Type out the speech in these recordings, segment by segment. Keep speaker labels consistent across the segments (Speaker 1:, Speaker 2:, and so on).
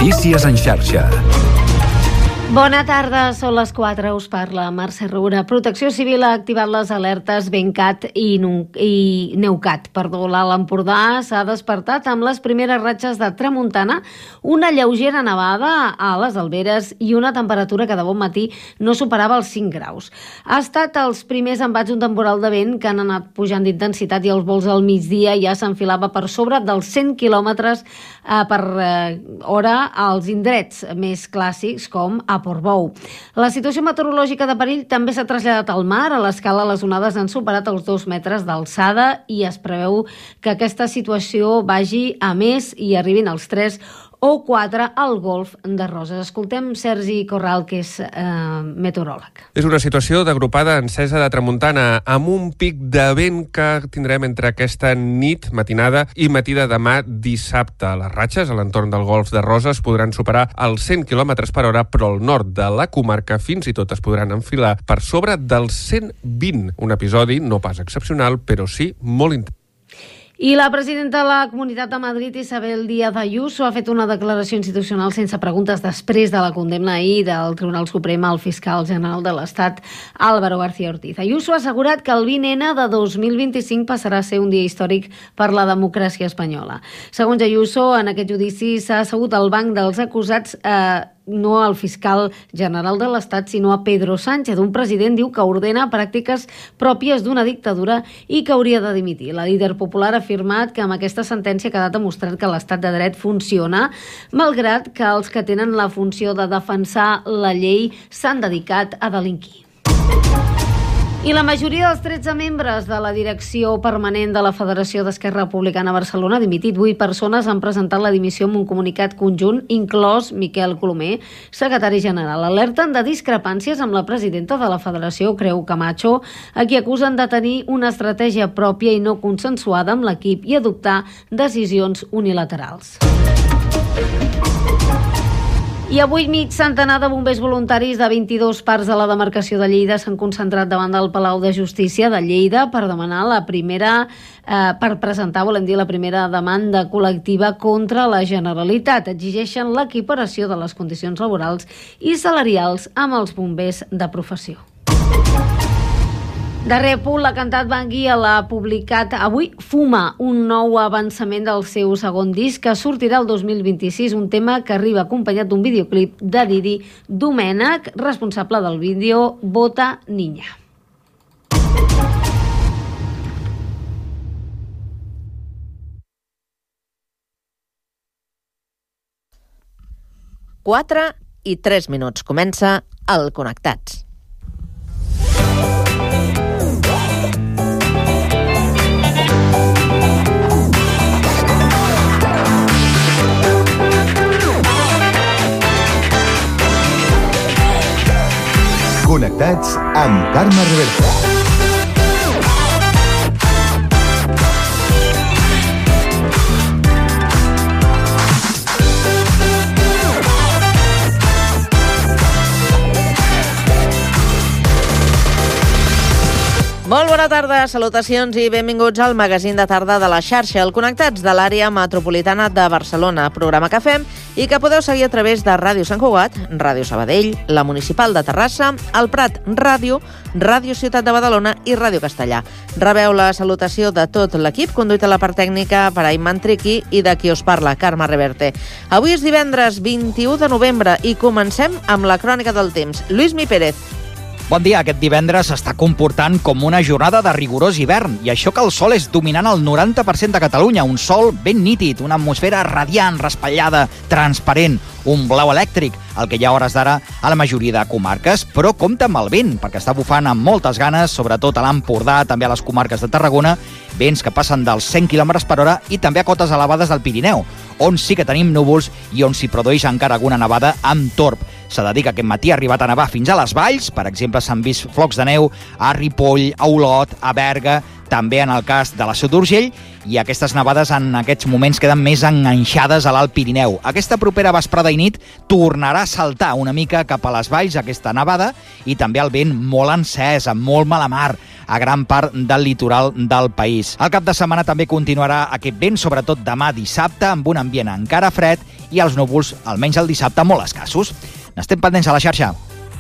Speaker 1: Notícies en xarxa.
Speaker 2: Bona tarda, són les 4, us parla Mercè Roura. Protecció Civil ha activat les alertes Bencat i Neucat. L'Alt Empordà s'ha despertat amb les primeres ratxes de tramuntana, una lleugera nevada a les Alberes i una temperatura que de bon matí no superava els 5 graus. Ha estat els primers embats d'un temporal de vent que han anat pujant d'intensitat i els vols al migdia ja s'enfilava per sobre dels 100 quilòmetres per hora als indrets més clàssics com a Portbou. La situació meteorològica de perill també s'ha traslladat al mar. A l'escala les onades han superat els 2 metres d'alçada i es preveu que aquesta situació vagi a més i arribin als 3 o 4 al golf de Roses. Escoltem Sergi Corral, que és meteoròleg.
Speaker 3: És una situació d'agrupada encesa de tramuntana amb un pic de vent que tindrem entre aquesta nit, matinada i matí de demà dissabte. Les ratxes a l'entorn del golf de Roses podran superar els 100 km per hora, però al nord de la comarca fins i tot es podran enfilar per sobre dels 120. Un episodi no pas excepcional, però sí molt intens.
Speaker 2: I la presidenta de la Comunitat de Madrid, Isabel Díaz Ayuso, ha fet una declaració institucional sense preguntes després de la condemna ahir del Tribunal Suprem al fiscal general de l'Estat, Álvaro García Ortiz. Ayuso ha assegurat que el 20N de 2025 passarà a ser un dia històric per la democràcia espanyola. Segons Ayuso, en aquest judici s'ha assegut al banc dels acusats no al fiscal general de l'Estat, sinó a Pedro Sánchez, un president, diu, que ordena pràctiques pròpies d'una dictadura i que hauria de dimitir. La líder popular ha afirmat que amb aquesta sentència ha quedat demostrat que l'estat de dret funciona, malgrat que els que tenen la funció de defensar la llei s'han dedicat a delinquir. I la majoria dels 13 membres de la direcció permanent de la Federació d'Esquerra Republicana a Barcelona ha dimitit. 8 persones han presentat la dimissió amb un comunicat conjunt, inclòs Miquel Colomer, secretari general. Alerten de discrepàncies amb la presidenta de la Federació, Creu Camacho, a qui acusen de tenir una estratègia pròpia i no consensuada amb l'equip i adoptar decisions unilaterals. I avui mig centenar de bombers voluntaris de 22 parts de la demarcació de Lleida s'han concentrat davant del Palau de Justícia de Lleida per demanar presentar la primera demanda col·lectiva contra la Generalitat. Exigeixen l'equiparació de les condicions laborals i salarials amb els bombers de professió. Darrer punt, la cantant Banguiel ha publicat avui Fuma, un nou avançament del seu segon disc que sortirà el 2026, un tema que arriba acompanyat d'un videoclip de Didi Domènech, responsable del vídeo Bota Niña.
Speaker 4: Quatre i 3 minuts. Comença el Connectats.
Speaker 5: Connectats amb Carme Reverte.
Speaker 4: Molt bona tarda, salutacions i benvinguts al magazín de tarda de la xarxa, el Connectats de l'àrea metropolitana de Barcelona, programa que fem i que podeu seguir a través de Ràdio Sant Cugat, Ràdio Sabadell, la Municipal de Terrassa, el Prat Ràdio, Ràdio Ciutat de Badalona i Ràdio Castellà. Rebeu la salutació de tot l'equip, conduït a la part tècnica per Ayman Triqui i de qui us parla, Carme Reverte. Avui és divendres 21 de novembre i comencem amb la crònica del temps. Lluís Mi Pérez.
Speaker 6: Bon dia. Aquest divendres s'està comportant com una jornada de rigorós hivern, i això que el sol és dominant el 90% de Catalunya, un sol ben nítid, una atmosfera radiant, raspallada, transparent, un blau elèctric, el que hi ha a hores d'ara a la majoria de comarques, però compta amb el vent, perquè està bufant amb moltes ganes, sobretot a l'Empordà, també a les comarques de Tarragona, vents que passen dels 100 km per hora i també a cotes elevades del Pirineu, on sí que tenim núvols i on s'hi produeix encara alguna nevada amb torb. S'ha de dir que aquest matí ha arribat a nevar fins a les valls, per exemple s'han vist flocs de neu a Ripoll, a Olot, a Berga, també en el cas de la Seu d'Urgell, i aquestes nevades en aquests moments queden més enganxades a l'Alt Pirineu. Aquesta propera vesprada i nit tornarà a saltar una mica cap a les valls aquesta nevada, i també el vent molt encès, amb molt mala mar, a gran part del litoral del país. El cap de setmana també continuarà aquest vent, sobretot demà dissabte, amb un ambient encara fred i els núvols, almenys el dissabte, molt escassos. N'estem pendents a la xarxa.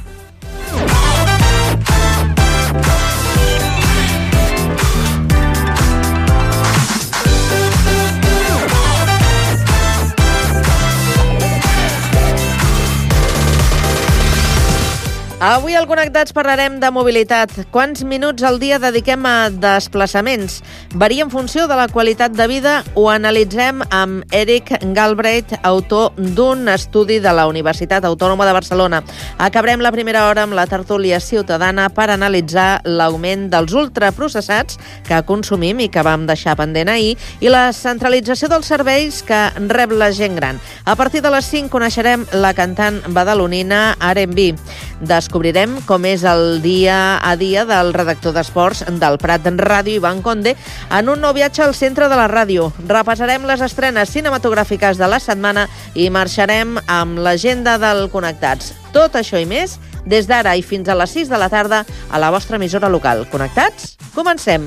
Speaker 4: Avui al Connectats parlarem de mobilitat. Quants minuts al dia dediquem a desplaçaments? Varia en funció de la qualitat de vida? Ho analitzem amb Eric Galbraith, autor d'un estudi de la Universitat Autònoma de Barcelona. Acabarem la primera hora amb la tertúlia ciutadana per analitzar l'augment dels ultraprocessats que consumim i que vam deixar pendent ahir, i la centralització dels serveis que rep la gent gran. A partir de les 5 coneixerem la cantant badalonina R&B. Descobrirem com és el dia a dia del redactor d'esports del Prat Ràdio, Ivan Conde, en un nou viatge al centre de la ràdio. Repassarem les estrenes cinematogràfiques de la setmana i marxarem amb l'agenda del Connectats. Tot això i més des d'ara i fins a les 6 de la tarda a la vostra emissora local. Connectats? Comencem!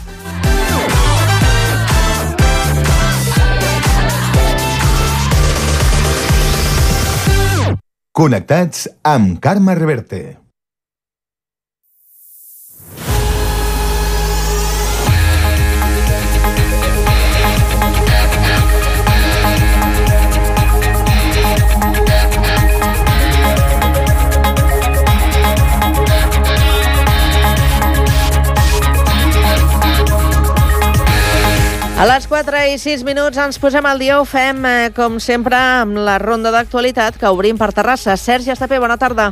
Speaker 5: Connectats amb Carme Reverte.
Speaker 4: A les 4 i 6 minuts ens posem al dia. Ho fem, com sempre, amb la ronda d'actualitat que obrim per Terrassa. Sergi Estapé, bona tarda.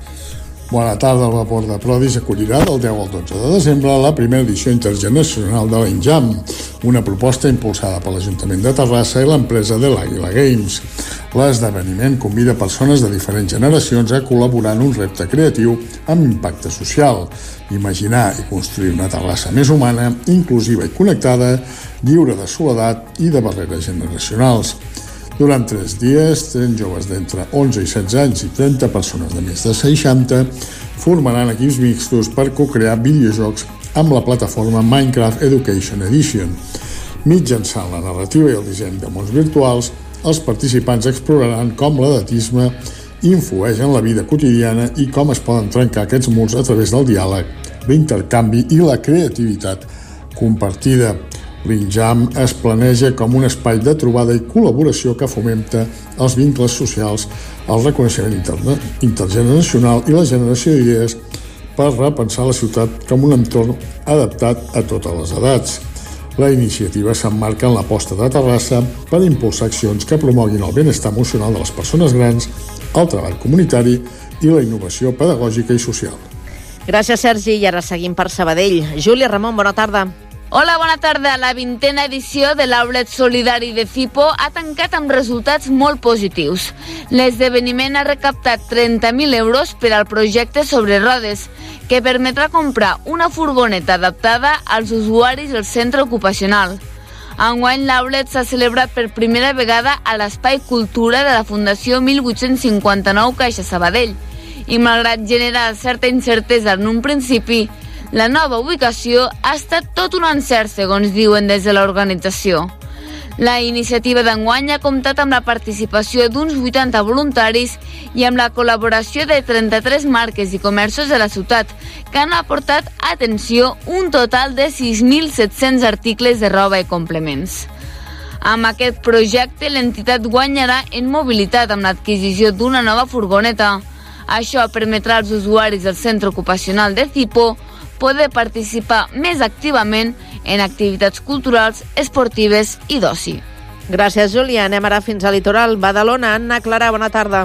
Speaker 1: Bona tarda. El vapor de Prodis acollirà del 10 al 12 de desembre la primera edició intergeneracional de l'Enjam, una proposta impulsada per l'Ajuntament de Terrassa i l'empresa de l'Àguila Games. L'esdeveniment convida persones de diferents generacions a col·laborar en un repte creatiu amb impacte social, imaginar i construir una Terrassa més humana, inclusiva i connectada, lliure de soledat i de barreres generacionals. Durant 3 dies, 30 joves d'entre 11 i 16 anys i 30 persones de més de 60 formaran equips mixtos per co-crear videojocs amb la plataforma Minecraft Education Edition. Mitjançant la narrativa i el disseny de mons virtuals, els participants exploraran com l'edatisme influeix en la vida quotidiana i com es poden trencar aquests murs a través del diàleg, l'intercanvi i la creativitat compartida. L'Enjam es planeja com un espai de trobada i col·laboració que fomenta els vincles socials, el reconeixement intergeneracional i la generació d'idees per repensar la ciutat com un entorn adaptat a totes les edats. La iniciativa s'emmarca en l'aposta de Terrassa per impulsar accions que promoguin el benestar emocional de les persones grans, el treball comunitari i la innovació pedagògica i social.
Speaker 4: Gràcies, Sergi. I ara seguim per Sabadell. Júlia Ramon, bona tarda.
Speaker 7: Hola, bona tarda. La 20a edició de l'Outlet Solidari de Cipo ha tancat amb resultats molt positius. L'esdeveniment ha recaptat 30.000 euros per al projecte Sobre Rodes, que permetrà comprar una furgoneta adaptada als usuaris del centre ocupacional. Enguany, l'Outlet s'ha celebrat per primera vegada a l'Espai Cultura de la Fundació 1859 Caixa Sabadell, i malgrat generar certa incertesa en un principi, la nova ubicació ha estat tot un encert, segons diuen des de l'organització. La iniciativa d'enguany ha comptat amb la participació d'uns 80 voluntaris i amb la col·laboració de 33 marques i comerços de la ciutat, que han aportat, atenció, un total de 6.700 articles de roba i complements. Amb aquest projecte, l'entitat guanyarà en mobilitat amb l'adquisició d'una nova furgoneta. Això permetrà als usuaris del centre ocupacional de Cipo poder participar més activament en activitats culturals, esportives i d'oci.
Speaker 4: Gràcies, Júlia. Anem ara fins al litoral. Badalona, Anna Clara, bona tarda.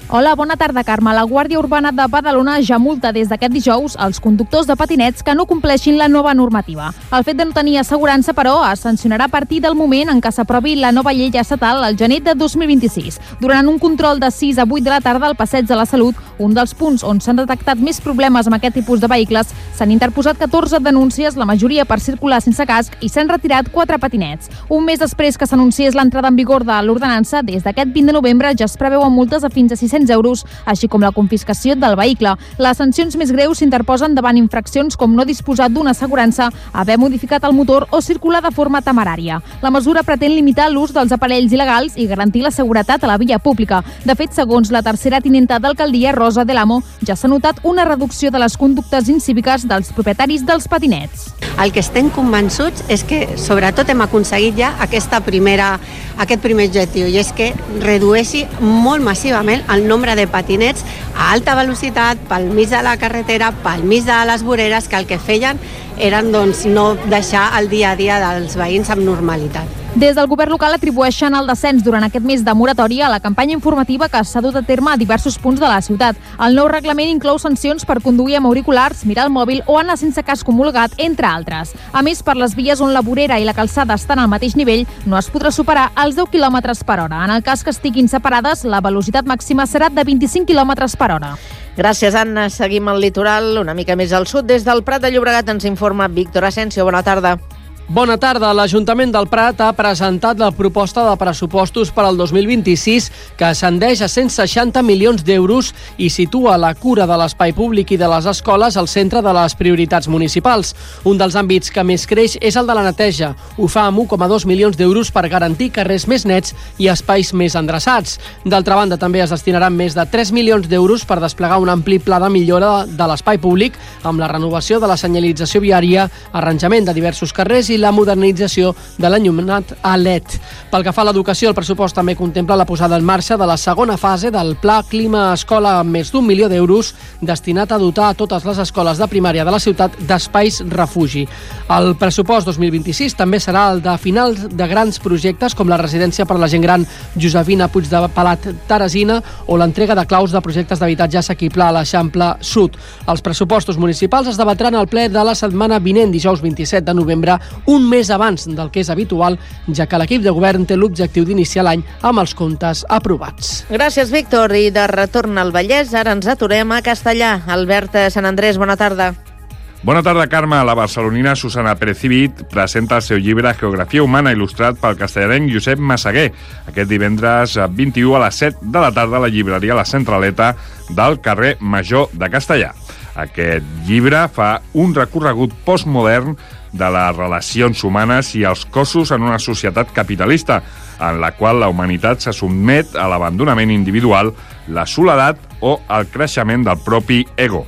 Speaker 8: Hola, bona tarda, Carme. La Guàrdia Urbana de Badalona ja multa des d'aquest dijous els conductors de patinets que no compleixin la nova normativa. El fet de no tenir assegurança, però, es sancionarà a partir del moment en què s'aprovi la nova llei estatal al gener de 2026. Durant un control de 6 a 8 de la tarda al Passeig de la Salut, un dels punts on s'han detectat més problemes amb aquest tipus de vehicles, s'han interposat 14 denúncies, la majoria per circular sense casc, i s'han retirat 4 patinets. Un mes després que s'anunciés l'entrada en vigor de l'ordenança, des d'aquest 20 de novembre ja es preveuen multes de fins a 600 euros, així com la confiscació del vehicle. Les sancions més greus s'interposen davant infraccions com no disposar d'una assegurança, haver modificat el motor o circular de forma temerària. La mesura pretén limitar l'ús dels aparells il·legals i garantir la seguretat a la via pública. De fet, segons la tercera tinenta d'alcaldia, Rosa del Amo, ja s'ha notat una reducció de les conductes incíviques dels propietaris dels patinets.
Speaker 9: El que estem convençuts és que, sobretot, hem aconseguit ja aquest primer objectiu, i és que redueixi molt massivament el nombre de patinets a alta velocitat pel mig de la carretera, pel mig de les voreres, que el que feien eren no deixar el dia a dia dels veïns amb normalitat.
Speaker 8: Des del govern local atribueixen el descens durant aquest mes de moratòria a la campanya informativa que s'ha dut a terme a diversos punts de la ciutat. El nou reglament inclou sancions per conduir amb auriculars, mirar el mòbil o anar sense casc homologat, entre altres. A més, per les vies on la vorera i la calçada estan al mateix nivell, no es podrà superar els 10 km per hora. En el cas que estiguin separades, la velocitat màxima serà de 25 km per hora.
Speaker 4: Gràcies, Anna. Seguim al litoral, una mica més al sud. Des del Prat de Llobregat ens informa Víctor Asensio. Bona tarda.
Speaker 10: Bona tarda. L'Ajuntament del Prat ha presentat la proposta de pressupostos per al 2026 que ascendeix a 160 milions d'euros i situa la cura de l'espai públic i de les escoles al centre de les prioritats municipals. Un dels àmbits que més creix és el de la neteja. Ho fa amb 1,2 milions d'euros per garantir carrers més nets i espais més endreçats. D'altra banda, també es destinaran més de 3 milions d'euros per desplegar un ampli pla de millora de l'espai públic amb la renovació de la senyalització viària, arranjament de diversos carrers i la modernització de l'enllumenat a LED. Pel que fa a l'educació, el pressupost també contempla la posada en marxa de la segona fase del Pla Clima Escola amb més d'1 milió d'euros destinat a dotar a totes les escoles de primària de la ciutat d'espais refugi. El pressupost 2026 també serà el de finals de grans projectes com la residència per a la gent gran Josefina Puig de Palat Teresina o l'entrega de claus de projectes d'habitatge assequible a l'Eixample Sud. Els pressupostos municipals es debatran al ple de la setmana vinent, dijous 27 de novembre, un mes abans del que és habitual, ja que l'equip de govern té l'objectiu d'iniciar l'any amb els comptes aprovats.
Speaker 4: Gràcies, Víctor. I de retorn al Vallès, ara ens aturem a Castellà. Albert Sant Andrés, bona tarda.
Speaker 11: Bona tarda, Carme. La barcelonina Susana Pérez Civit presenta el seu llibre Geografia humana il·lustrat pel castellarenc Josep Massaguer. Aquest divendres 21 a les 7 de la tarda a la llibreria La Centraleta del carrer Major de Castellà. Aquest llibre fa un recorregut postmodern de les relacions humanes i els cossos en una societat capitalista, en la qual la humanitat se sotmet a l'abandonament individual, la soledat o el creixement del propi ego.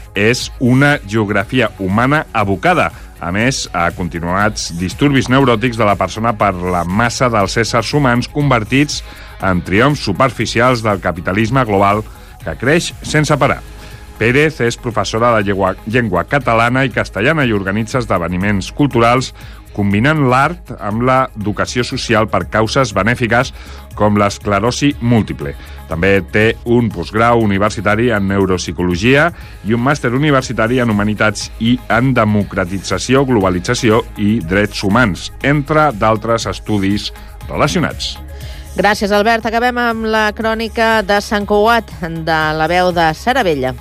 Speaker 11: És una geografia humana abocada, a més, a continuats disturbis neuròtics de la persona per la massa dels éssers humans convertits en triomfs superficials del capitalisme global que creix sense parar. Pérez és professora de llengua catalana i castellana i organitza esdeveniments culturals combinant l'art amb l'educació social per causes benèfiques com l'esclerosi múltiple. També té un postgrau universitari en neuropsicologia i un màster universitari en humanitats i en democratització, globalització i drets humans, entre d'altres estudis relacionats.
Speaker 4: Gràcies, Albert. Acabem amb la crònica de Sant Cugat, de la veu de Sara Vella.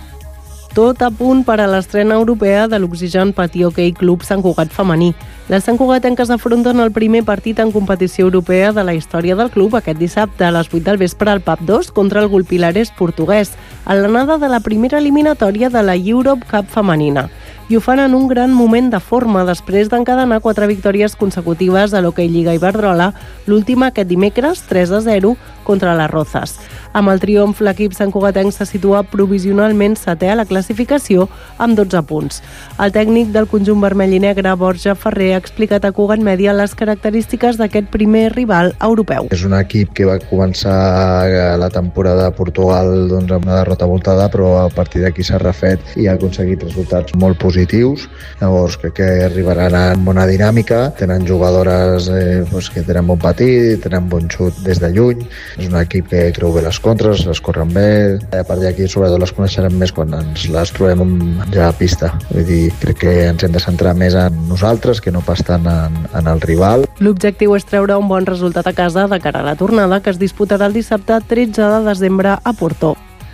Speaker 12: Tot a punt per a l'estrena europea de l'Oxigen Patí Hockey Club Sant Cugat femení. Les santcugatenques afronten el primer partit en competició europea de la història del club aquest dissabte a les 8 del vespre al PAP 2 contra el Golpilares portuguès, a l'anada de la primera eliminatòria de la Europe Cup femenina. I ho fan en un gran moment de forma després d'encadenar 4 victòries consecutives a l'Hockey Lliga Iberdrola, l'última aquest dimecres 3-0 contra les Rozas. Amb el triomf, l'equip santcugatenc se situa provisionalment setè a la classificació amb 12 punts. El tècnic del conjunt vermell i negre, Borja Ferrer, ha explicat a Cugat Mèdia les característiques d'aquest primer rival europeu.
Speaker 13: És un equip que va començar la temporada a Portugal amb una derrota voltada, però a partir d'aquí s'ha refet i ha aconseguit resultats molt positius. Llavors crec que arribaran en bona dinàmica, tenen jugadores que tenen bon patit, tenen bon xut des de lluny. És un equip que creu bé les contres, les corren bé. A part d'aquí, sobretot, les coneixerem més quan ens les trobem ja a pista. Vull dir, crec que ens hem de centrar més en nosaltres que no pas tant en el rival.
Speaker 12: L'objectiu és treure un bon resultat a casa de cara a la tornada, que es disputarà el dissabte 13 de desembre a Porto.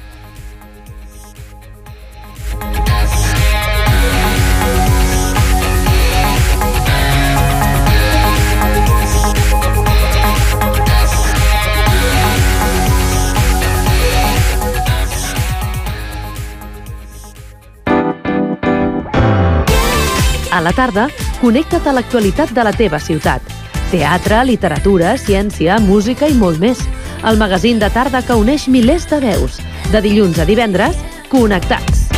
Speaker 14: A la tarda, connecta't a l'actualitat de la teva ciutat. Teatre, literatura, ciència, música i molt més. El magazín de tarda que uneix milers de veus. De dilluns a divendres, Connectats.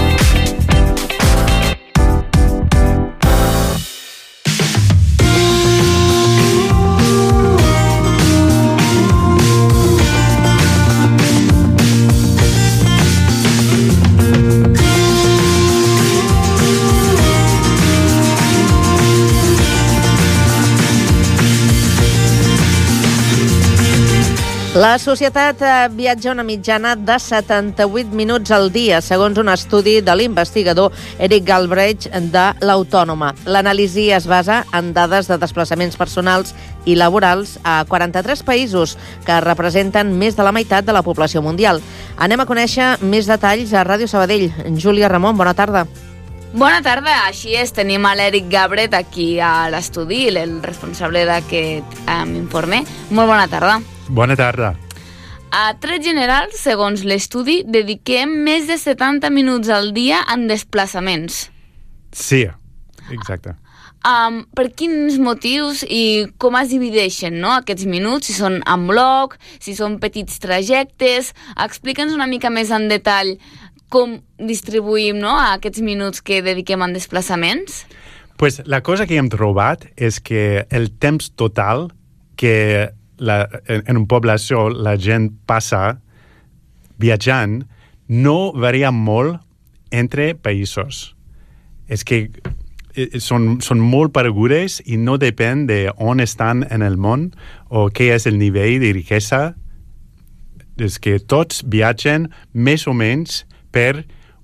Speaker 4: La societat viatja una mitjana de 78 minuts al dia, segons un estudi de l'investigador Eric Galbraith de l'Autònoma. L'anàlisi es basa en dades de desplaçaments personals i laborals a 43 països, que representen més de la meitat de la població mundial. Anem a conèixer més detalls a Ràdio Sabadell. Júlia Ramon, bona tarda.
Speaker 7: Bona tarda, així és, tenim a l'Eric Galbraith aquí a l'estudi, el responsable d'aquest informe. Molt bona tarda.
Speaker 15: Bona tarda.
Speaker 7: A tret general, segons l'estudi, dediquem més de 70 minuts al dia en desplaçaments.
Speaker 15: Sí, exacte.
Speaker 7: Per quins motius i com es divideixen, no, aquests minuts? Si són en bloc, si són petits trajectes... Explica'ns una mica més en detall com distribuïm, no, aquests minuts que dediquem en desplaçaments.
Speaker 15: Pues la cosa que hem trobat és que el temps total que en una població la gent passa viatjant no varia molt entre països. És que són molt paregudes i no depèn d'on estan en el món o què és el nivell de riquesa. És que tots viatgen més o menys per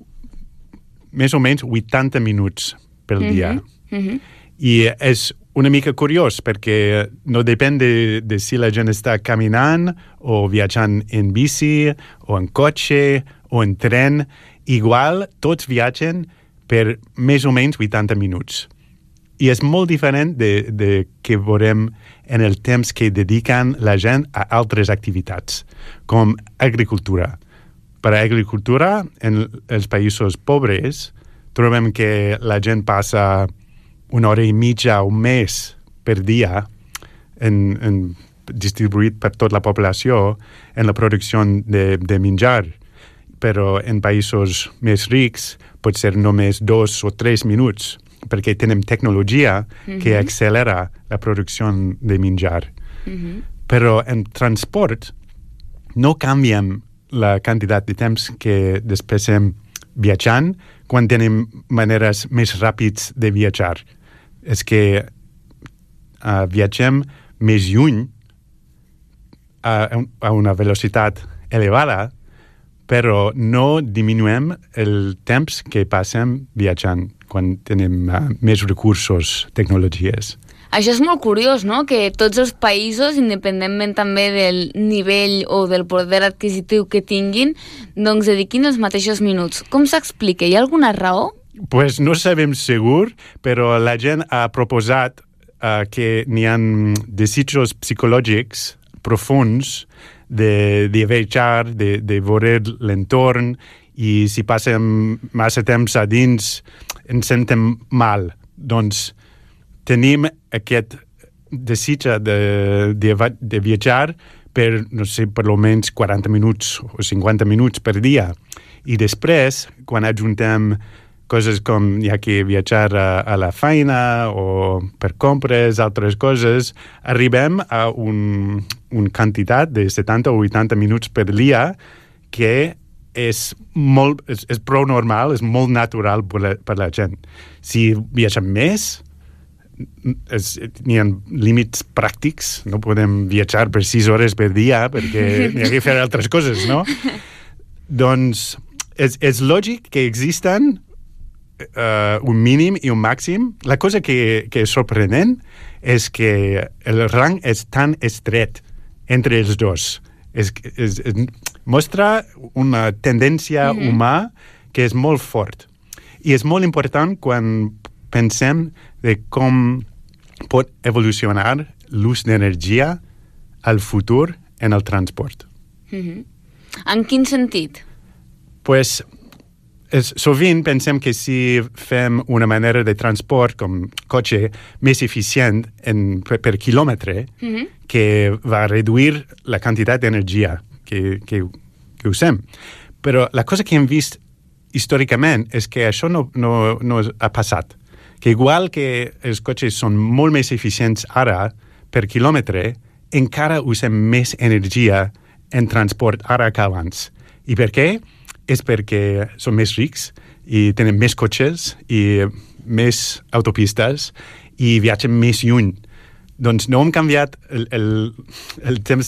Speaker 15: més o menys 80 minuts per dia. I és una mica curiós, perquè no depèn de si la gent està caminant o viatjant en bici o en cotxe o en tren. Igual, tots viatgen per més o menys 80 minuts. I és molt diferent de que veurem en el temps que dediquen la gent a altres activitats, com agricultura. Per a agricultura, en els països pobres, trobem que la gent passa una hora i mitja o més per dia distribuït per tota la població en la producció de menjar. Però en països més rics pot ser només 2 o 3 minuts, perquè tenim tecnologia que accelera la producció de menjar. Però en transport no canviem la quantitat de temps que despensem viatjant quan tenim maneres més ràpides de viatjar. És que viatgem més lluny a una velocitat elevada, però no diminuem el temps que passem viatjant quan tenim més recursos, tecnologies.
Speaker 7: Això és molt curiós, no?, que tots els països, independentment també del nivell o del poder adquisitiu que tinguin, doncs dediquin els mateixos minuts. Com s'explica? Hi ha alguna raó?
Speaker 15: Pues no sabem segur, però la gent ha proposat que n'hi ha desitjos psicològics profuns de viatjar, de veure l'entorn, i si passem massa temps a dins ens sentem mal. Doncs tenim aquest desig de viatjar per, no sé, per almenys 40 minuts o 50 minuts per dia. I després, quan ajuntem coses com ja que viatjar a la feina o per compres, altres coses, arribem a una quantitat de 70 o 80 minuts per dia que és prou normal, és molt natural per la gent. Si viatgem més, n'hi ha límits pràctics, no podem viatjar per 6 hores per dia perquè n'hi ha que fer altres coses, no? Doncs és lògic que existen un mínim i un màxim. La cosa que és sorprenent és que el rang és tan estret entre els dos. Mostra una tendència humana que és molt fort. I és molt important quan pensem de com pot evolucionar l'ús d'energia al futur en el transport.
Speaker 7: En quin sentit?
Speaker 15: Pues, sovint pensem que si fem una manera de transport com cotxe més eficient per quilòmetre, que va reduir la quantitat d'energia que usem. Però la cosa que hem vist històricament és que això no ha passat. Que igual que els cotxes són molt més eficients ara per quilòmetre, encara usem més energia en transport ara que abans. I per què? És perquè són més rics i tenen més cotxes i més autopistes i viatgen més lluny. Doncs no hem canviat el temps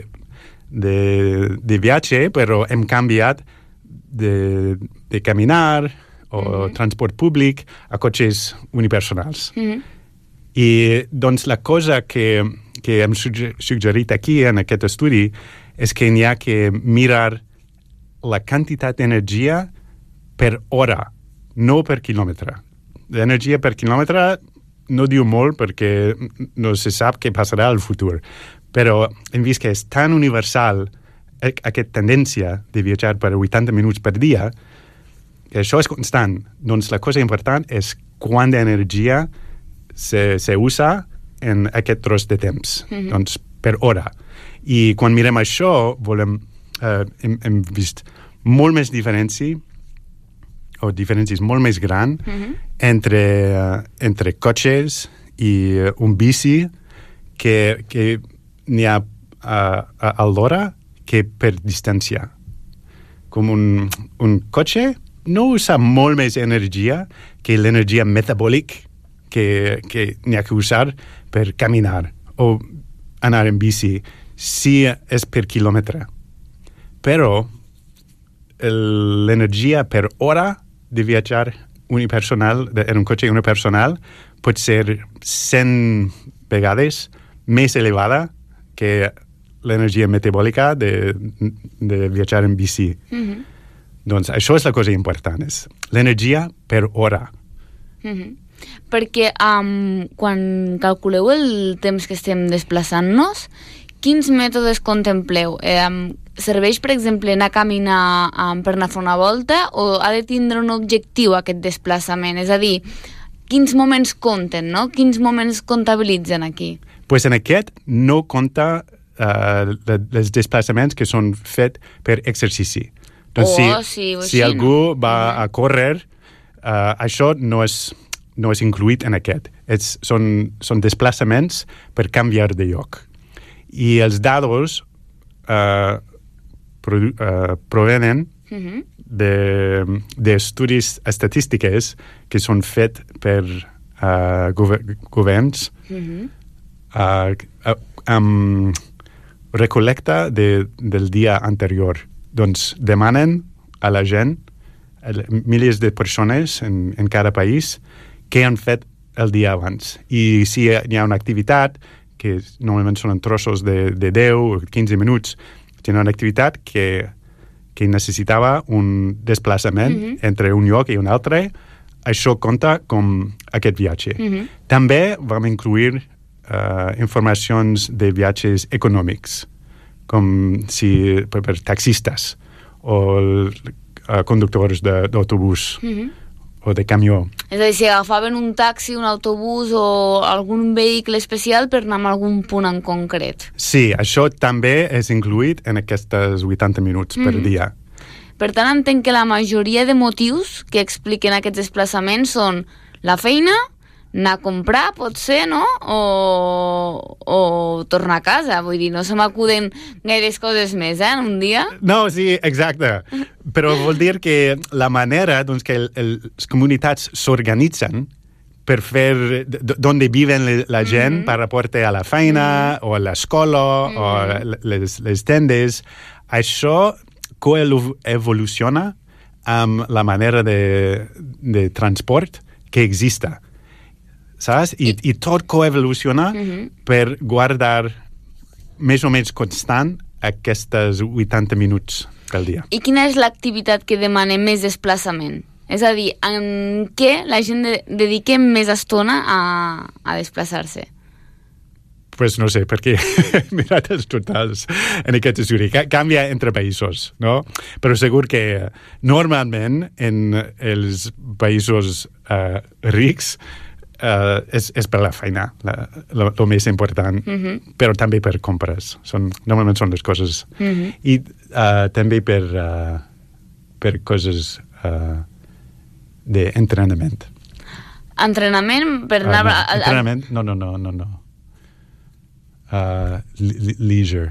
Speaker 15: de viatge, però hem canviat de caminar o transport públic a cotxes unipersonals. I doncs la cosa que hem suggerit aquí en aquest estudi és que n'hi ha que mirar la quantitat d'energia per hora, no per quilòmetre. L'energia per quilòmetre no diu molt perquè no se sap què passarà al futur, però hem vist que és tan universal aquesta tendència de viatjar per 80 minuts per dia que això és constant. Doncs la cosa important és quant d'energia se usa en aquest tros de temps, doncs per hora. I quan mirem això, hem vist molt més diferències molt més grans entre cotxes i un bici que n'hi ha a l'hora que per distància. Com un cotxe no usa molt més energia que l'energia metabòlica que n'hi ha que usar per caminar o anar en bici, si és per quilòmetre. Però l'energia per hora de viatjar unipersonal, en un cotxe unipersonal, pot ser 100 vegades més elevada que l'energia metabòlica de viatjar en bici. Doncs això és la cosa important, és l'energia per hora.
Speaker 7: Perquè quan calculeu el temps que estem desplaçant-nos, quins mètodes contempleu? Serveix, per exemple, anar a caminar per anar a fer una volta o ha de tindre un objectiu aquest desplaçament? És a dir, quins moments compten, no? Quins moments comptabilitzen aquí?
Speaker 15: Pues en aquest no compta els desplaçaments que són fets per exercici. Doncs si algú va a córrer, això no és incluït en aquest. Són desplaçaments per canviar de lloc. I els dados provenen d'estudis estadístics que són fets per governs amb recolecta del dia anterior. Doncs demanen a la gent, milers de persones en cada país, què han fet el dia abans. I si hi ha una activitat, que normalment són en trossos de 10 o 15 minuts, tenen una activitat que necessitava un desplaçament entre un lloc i un altre, això compta com aquest viatge. També vam incluir informacions de viatges econòmics, com si per taxistes o conductors d'autobús o de camió.
Speaker 7: És a dir, si agafaven un taxi, un autobús o algun vehicle especial per anar a algun punt en concret.
Speaker 15: Sí, això també és incluït en aquests 80 minuts per dia.
Speaker 7: Per tant, entenc que la majoria de motius que expliquen aquests desplaçaments són la feina, anar a comprar, pot ser, no? O tornar a casa. Vull dir, no se m'acuden gaires coses més, en un dia.
Speaker 15: No, sí, exacte. Però vol dir que la manera que les comunitats s'organitzen per fer d'on viven la gent per aportar a la feina o a l'escola o les tendes. Això coevoluciona amb la manera de transport que exista, saps? I tot coevoluciona per guardar més o menys constant aquestes 80 minuts pel dia.
Speaker 7: I quina és l'activitat que demana més desplaçament? És a dir, en què la gent dedica més estona a desplaçar-se?
Speaker 15: Pues no sé, perquè he mirat els totals en aquest estudi. Canvia entre països, no? Però segur que normalment en els països rics és per la feina, el més important, però també per compres. Normalment són les coses. I també per coses d'entrenament.
Speaker 7: Entrenament per anar...
Speaker 15: Entrenament? No. Leisure.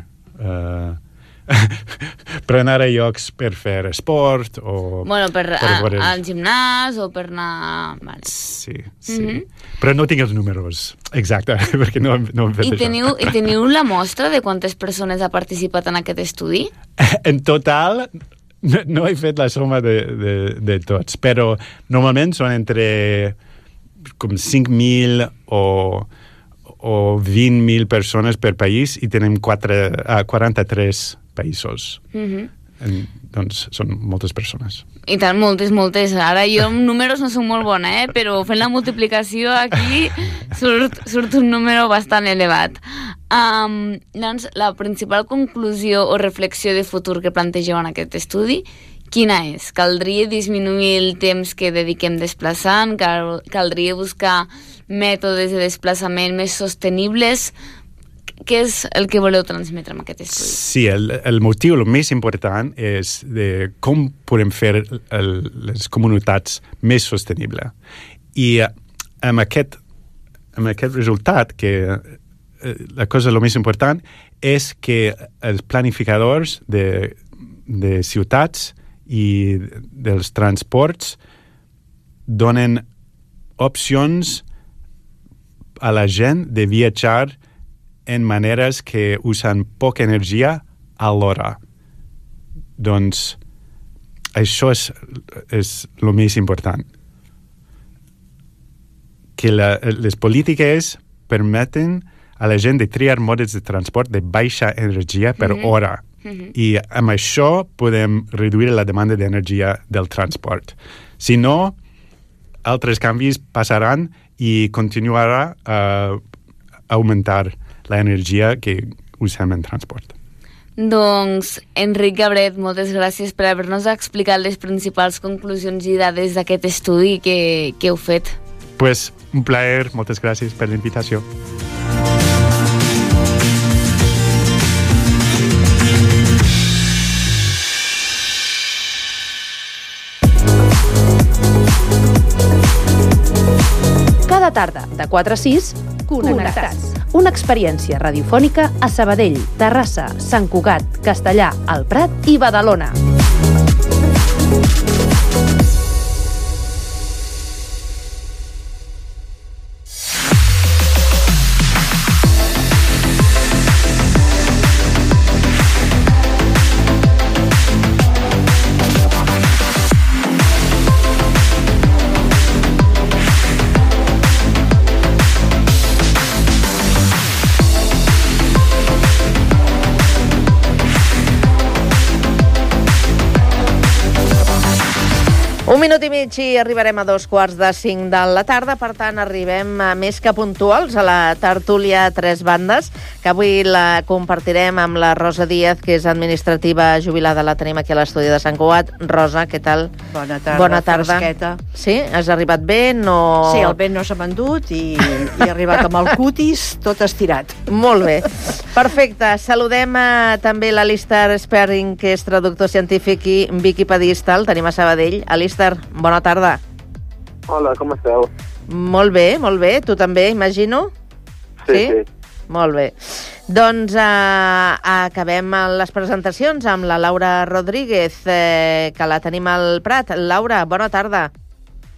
Speaker 15: Per anar a llocs per fer esport o...
Speaker 7: Bueno, al gimnàs o per anar... Vale.
Speaker 15: Sí. Però no tinc els números exactes, perquè no hem fet això.
Speaker 7: I teniu la mostra de quantes persones ha participat en aquest estudi?
Speaker 15: En total... No he fet la suma de tots, però normalment són entre com 5.000 o 20.000 persones per país i tenim 43 països. Doncs són moltes persones.
Speaker 7: I tant, moltes. Ara jo amb números no soc molt bona, però fent la multiplicació aquí surt un número bastant elevat. Doncs la principal conclusió o reflexió de futur que plantegeu en aquest estudi, quina és? Caldria disminuir el temps que dediquem desplaçant? Caldria buscar mètodes de desplaçament més sostenibles? Què és el que voleu transmetre amb aquest estudi?
Speaker 15: Sí, el motiu, el més important, és de com podem fer les comunitats més sostenibles. I amb aquest resultat, que la cosa el més important és que els planificadors de ciutats i dels transports donen opcions a la gent de viatjar en maneres que usen poca energia alhora. Doncs això és el més important. Que les polítiques permeten a la gent de triar modes de transport de baixa energia per hora. I amb això podem reduir la demanda d'energia del transport. Si no, altres canvis passaran i continuarà a augmentar l'energia que usem en transport.
Speaker 7: Doncs, Enric Gabret, moltes gràcies per haver-nos explicat les principals conclusions i dades d'aquest estudi que heu fet.
Speaker 15: Pues, un plaer, moltes gràcies per la invitació.
Speaker 14: Cada tarda, de 4 a 6, Connectats. Una experiència radiofònica a Sabadell, Terrassa, Sant Cugat, Castellà, El Prat i Badalona.
Speaker 4: Un minut i mig i arribarem a 4:45 de la tarda, per tant arribem més que puntuals a la tertúlia Tres Bandes, que avui la compartirem amb la Rosa Díaz, que és administrativa jubilada, la tenim aquí a l'estudi de Sant Cugat. Rosa, què tal?
Speaker 16: Bona tarda,
Speaker 4: Bona tarda.
Speaker 16: Fresqueta.
Speaker 4: Sí? Has arribat bé? No...
Speaker 16: Sí, el vent no s'ha vendut i he arribat amb el cutis tot estirat.
Speaker 4: Molt bé. Perfecte. Saludem també l'Alistair Sperring, que és traductor científic i viquipedista. El tenim a Sabadell. Alistair, bona tarda.
Speaker 17: Hola, com esteu?
Speaker 4: Molt bé, molt bé. Tu també, imagino?
Speaker 17: Sí.
Speaker 4: Molt bé. Doncs acabem les presentacions amb la Laura Rodríguez, que la tenim al Prat. Laura, bona tarda.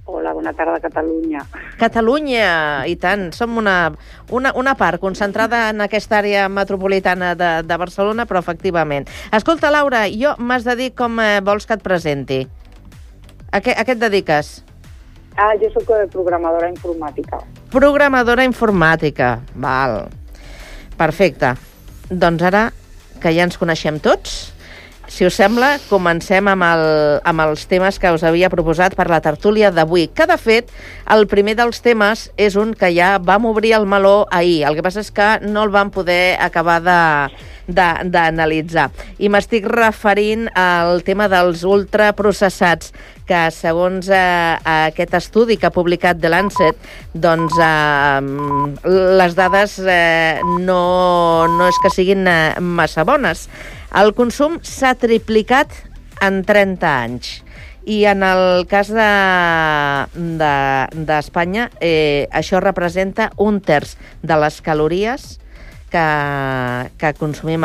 Speaker 18: Hola, bona tarda, Catalunya.
Speaker 4: Catalunya, i tant. Som una part concentrada en aquesta àrea metropolitana de Barcelona, però efectivament. Escolta, Laura, m'has de dir com vols que et presenti. A què et dediques?
Speaker 18: Jo soc programadora informàtica.
Speaker 4: Programadora informàtica, val. Perfecte. Doncs ara, que ja ens coneixem tots, si us sembla, comencem amb els temes que us havia proposat per la tertúlia d'avui, que de fet el primer dels temes és un que ja vam obrir el meló ahir. El que passa és que no el vam poder acabar d'analitzar. I m'estic referint al tema dels ultraprocessats, que segons aquest estudi que ha publicat The Lancet, doncs les dades no és que siguin massa bones. El consum s'ha triplicat en 30 anys. I en el cas d'Espanya, això representa 1/3 de les calories que consumim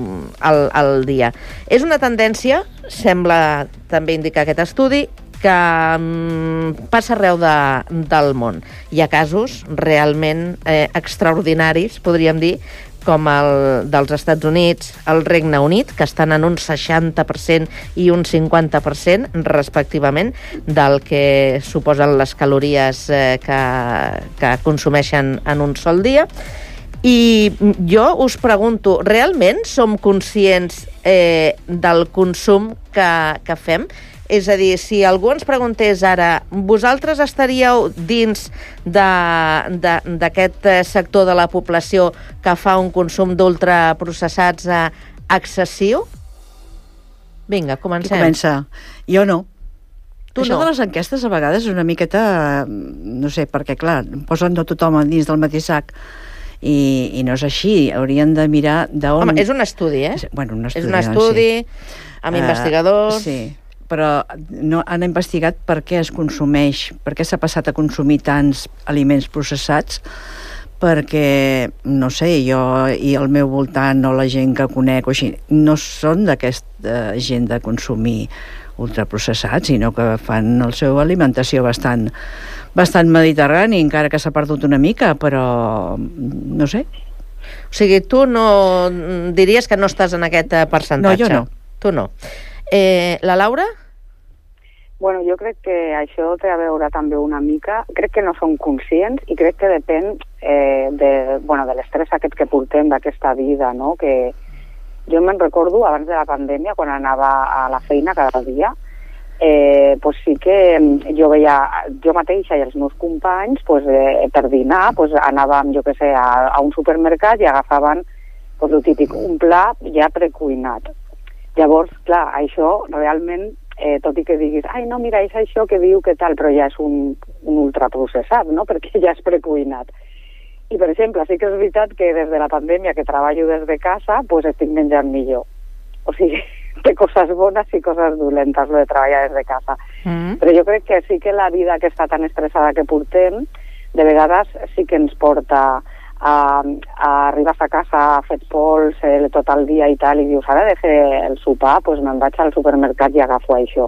Speaker 4: al dia. És una tendència, sembla també indicar aquest estudi, que passa arreu del món. Hi ha casos realment extraordinaris, podríem dir, com el dels Estats Units, el Regne Unit, que estan en un 60% i un 50%, respectivament, del que suposen les calories que consumeixen en un sol dia. I jo us pregunto, realment som conscients del consum que fem? És a dir, si algú ens preguntés ara, vosaltres estaríeu dins d'aquest sector de la població que fa un consum d'ultraprocessats excessiu? Vinga, comencem.
Speaker 16: Comença. Jo no.
Speaker 4: Tu
Speaker 16: Això
Speaker 4: no?
Speaker 16: de les enquestes a vegades és una miqueta... No sé, perquè clar, posen no tothom dins del mateix sac. I no és així, haurien de mirar d'on...
Speaker 4: Home, és un estudi,
Speaker 16: Bueno, un estudi,
Speaker 4: és un estudi amb investigadors...
Speaker 16: Sí, però no han investigat per què es consumeix, per què s'ha passat a consumir tants aliments processats, perquè, no sé, jo i al meu voltant o la gent que conec o així, no són d'aquesta gent de consumir ultraprocessats, sinó que fan la seva alimentació bastant mediterrani, encara que s'ha perdut una mica, però no sé.
Speaker 4: O sigui, tu no diries que no estàs en aquest percentatge?
Speaker 16: No, jo no.
Speaker 4: Tu no. La Laura?
Speaker 18: Bueno, jo crec que això té a veure també una mica, crec que no som conscients i crec que depèn de l'estrès aquest que portem d'aquesta vida, no? Que jo me'n recordo abans de la pandèmia, quan anava a la feina cada dia, pues sí que jo veia, jo mateixa i els meus companys, per dinar, anàvem, jo què sé, a un supermercat i agafaven el típic, un plat ja precuinat. Llavors, clar, això realment, tot i que diguis, ai, no, mira, és això que diu que tal, però ja és un ultraprocessat, no?, perquè ja és precuinat. I, per exemple, sí que és veritat que des de la pandèmia, que treballo des de casa, doncs estic menjant millor. O sigui, té coses bones i coses dolentes, lo de treballar des de casa. Però jo crec que sí que la vida aquesta tan estressada que portem, de vegades sí que ens porta arribes a casa, fet pols tot el dia i tal, i dius, ara de fer el sopar, doncs me'n vaig al supermercat i agafo això.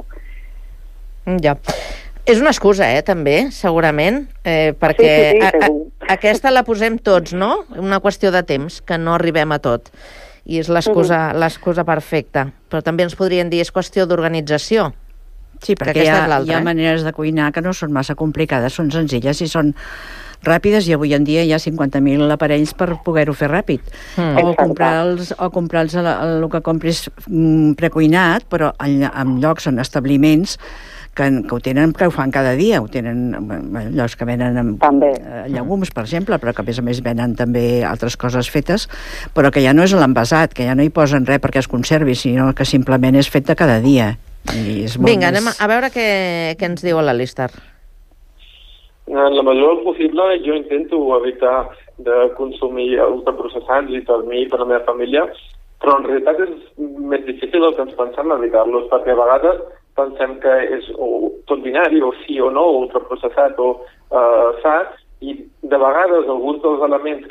Speaker 4: Ja. És una excusa, també, segurament, perquè aquesta la posem tots, no? Una qüestió de temps, que no arribem a tot. I és l'excusa perfecta. Però també ens podrien dir, és qüestió d'organització.
Speaker 16: Sí, perquè hi ha maneres de cuinar que no són massa complicades, són senzilles i són ràpides, i avui en dia hi ha 50.000 aparells per poder-ho fer ràpid. O comprar el que compris precuinat, però en llocs, en establiments que ho tenen, que ho fan cada dia, ho tenen llocs que venen llegums, per exemple, però que a més venen també altres coses fetes, però que ja no és l'envasat, que ja no hi posen res perquè es conservi, sinó que simplement és fet de cada dia.
Speaker 4: Vinga, anem a veure què ens diu l'Alistair.
Speaker 19: En la mesura del possible jo intento evitar de consumir ultraprocessats i per mi i per la meva família, però en realitat és més difícil el que ens pensem evitar-los, perquè a vegades pensem que és tot binari, o sí o no, ultraprocessat o sa, i de vegades alguns dels elements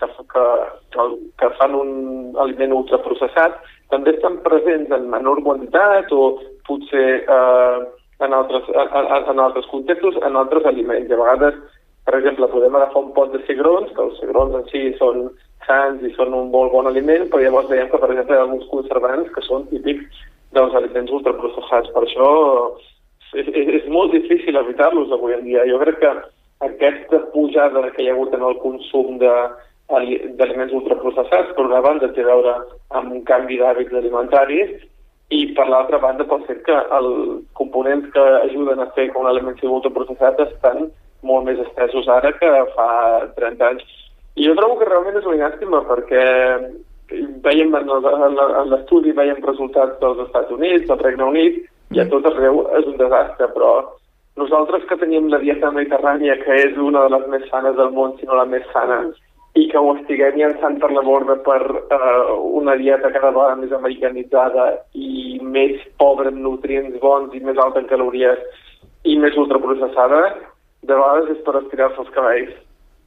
Speaker 19: que fan un aliment ultraprocessat també estan presents en menor quantitat o potser en altres contextos, en altres aliments. A vegades, per exemple, podem agafar un pot de cigrons, que els cigrons en si són sans i són un molt bon aliment, però llavors veiem que, per exemple, hi ha alguns conservants que són típics dels aliments ultraprocessats. Per això és molt difícil evitar-los avui en dia. Jo crec que aquesta pujada que hi ha hagut en el consum d'aliments ultraprocessats, per una banda, té a veure amb un canvi d'hàbits alimentaris i, per l'altra banda, pel fet que els components que ajuden a fer que un aliment sigui ultraprocessat estan molt més estesos ara que fa 30 anys. I jo trobo que realment és una llàstima perquè veiem en l'estudi resultats dels Estats Units, del Regne Unit, i a tot arreu és un desastre, però nosaltres que tenim la dieta mediterrània, que és una de les més sanes del món, si no la més sana, i que ho estiguem llançant per la borda per una dieta cada vegada més americanitzada i més pobra en nutrients bons i més alta en calories i més ultraprocessada, de vegades és per estirar-se els cabells.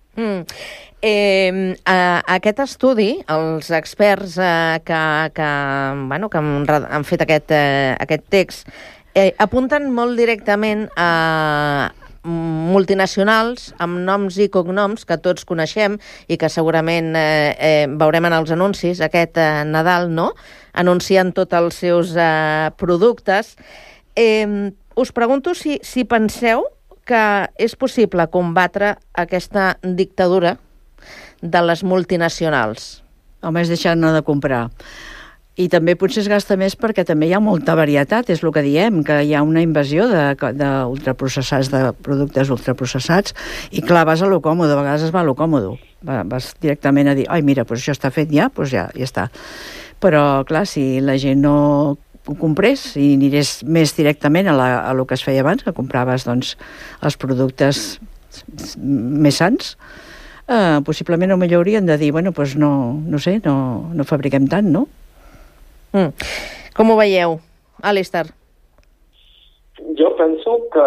Speaker 4: Aquest estudi, els experts que han fet aquest text, apunten molt directament a multinacionals amb noms i cognoms que tots coneixem i que segurament veurem en els anuncis aquest Nadal, no? Anunciant tots els seus productes. Us pregunto si penseu que és possible combatre aquesta dictadura de les multinacionals.
Speaker 16: Home, és deixar-ne de comprar. I també potser es gasta més perquè també hi ha molta varietat, és el que diem, que hi ha una invasió d'ultraprocessats, de productes ultraprocessats, i clar, vas a lo còmodo, a vegades es va a lo còmodo. Vas directament a dir, ai, mira, doncs això està fet ja, doncs ja està. Però, clar, si la gent no ho comprés i anirés més directament a lo que es feia abans, que compraves doncs, els productes més sans, possiblement o millor haurien de dir, bueno, doncs no sé, no fabriquem tant, no?
Speaker 4: Com ho veieu, Alistair?
Speaker 19: Jo penso que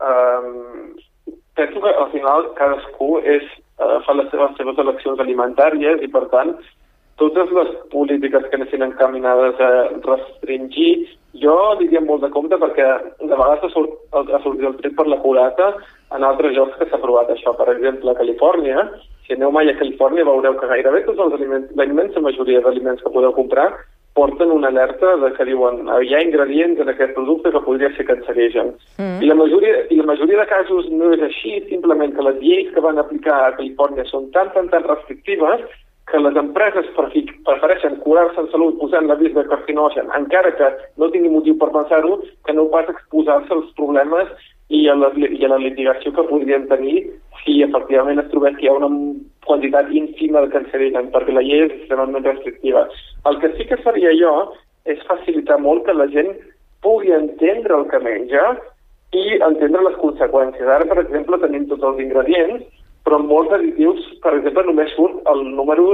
Speaker 19: al final cadascú fa les seves eleccions alimentàries i, per tant, totes les polítiques que anessin encaminades a restringir, jo diria molt de compte perquè de vegades ha sortit el tret per la culata en altres llocs que s'ha aprovat això. Per exemple, a Califòrnia, si aneu mai a Califòrnia veureu que gairebé tots els aliments, la immensa majoria d'aliments que podeu comprar, porten una alerta que diuen hi ha ingredients en aquest producte que podria ser cancerígens. I la majoria de casos no és així, simplement que les lleis que van aplicar a Califòrnia són tan restrictives que les empreses prefereixen curar-se en salut posant l'avís de carcinogen, encara que no tingui motiu per pensar-ho, que no pas exposar-se als problemes i a la litigació que podrien tenir si efectivament es trobés que hi ha una quantitat ínfima de cancerígens, perquè la llei és extremadament restrictiva. El que sí que faria jo és facilitar molt que la gent pugui entendre el que menja i entendre les conseqüències. Ara, per exemple, tenim tots els ingredients, però en molts additius, per exemple, només surt el número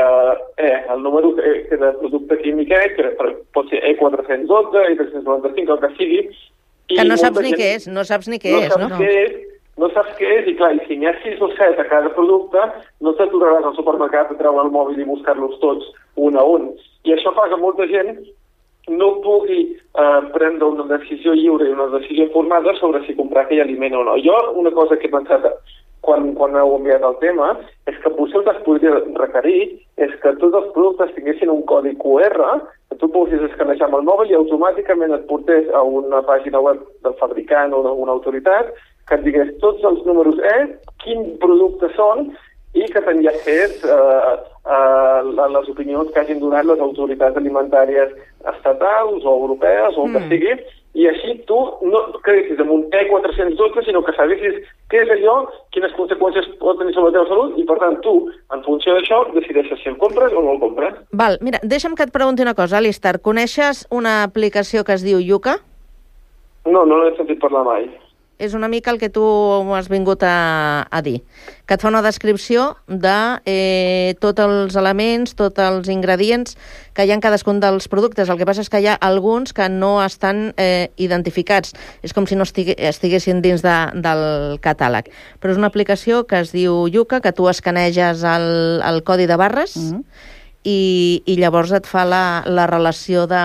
Speaker 19: de producte químic que pot ser E412, E395, el que sigui.
Speaker 4: Que no saps ni què és, no?
Speaker 19: No saps què és, i clar, i si n'hi ha 6 o 7 a cada producte, no t'aturaràs al supermercat a treure el mòbil i buscar-los tots un a un. I això fa que molta gent no pugui prendre una decisió lliure i una decisió informada sobre si comprar aquell aliment o no. Jo, una cosa que he pensat quan heu enviat el tema, és que potser el que es podria requerir és que tots els productes tinguessin un codi QR, que tu poguessis escanejar amb el mòbil i automàticament et portés a una pàgina web del fabricant o d'alguna autoritat que et digués tots els números quin producte són i que t'enllacés les opinions que hagin donat les autoritats alimentàries estatals o europees o el que sigui, i així tu no quedessis amb un E412, sinó que sabessis què és allò, quines conseqüències pot tenir sobre la teva salut, i per tant tu, en funció d'això, decideixes si el compres o no el compres.
Speaker 4: Val, mira, deixa'm que et pregunti una cosa, Alistair. Coneixes una aplicació que es diu Yuka?
Speaker 19: No l'he sentit parlar mai.
Speaker 4: És una mica el que tu has vingut a dir, que et fa una descripció de tots els elements, tots els ingredients que hi ha en cadascun dels productes. El que passa és que hi ha alguns que no estan identificats. És com si no estiguessin dins del catàleg. Però és una aplicació que es diu Yuka, que tu escaneges el codi de barres i llavors et fa la relació de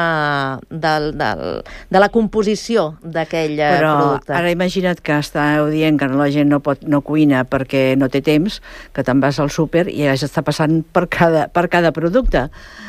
Speaker 4: la composició d'aquell producte.
Speaker 16: Però ara imagina't que estàs dient que la gent no cuina perquè no té temps, que te'n vas al súper i ja està passant per cada producte.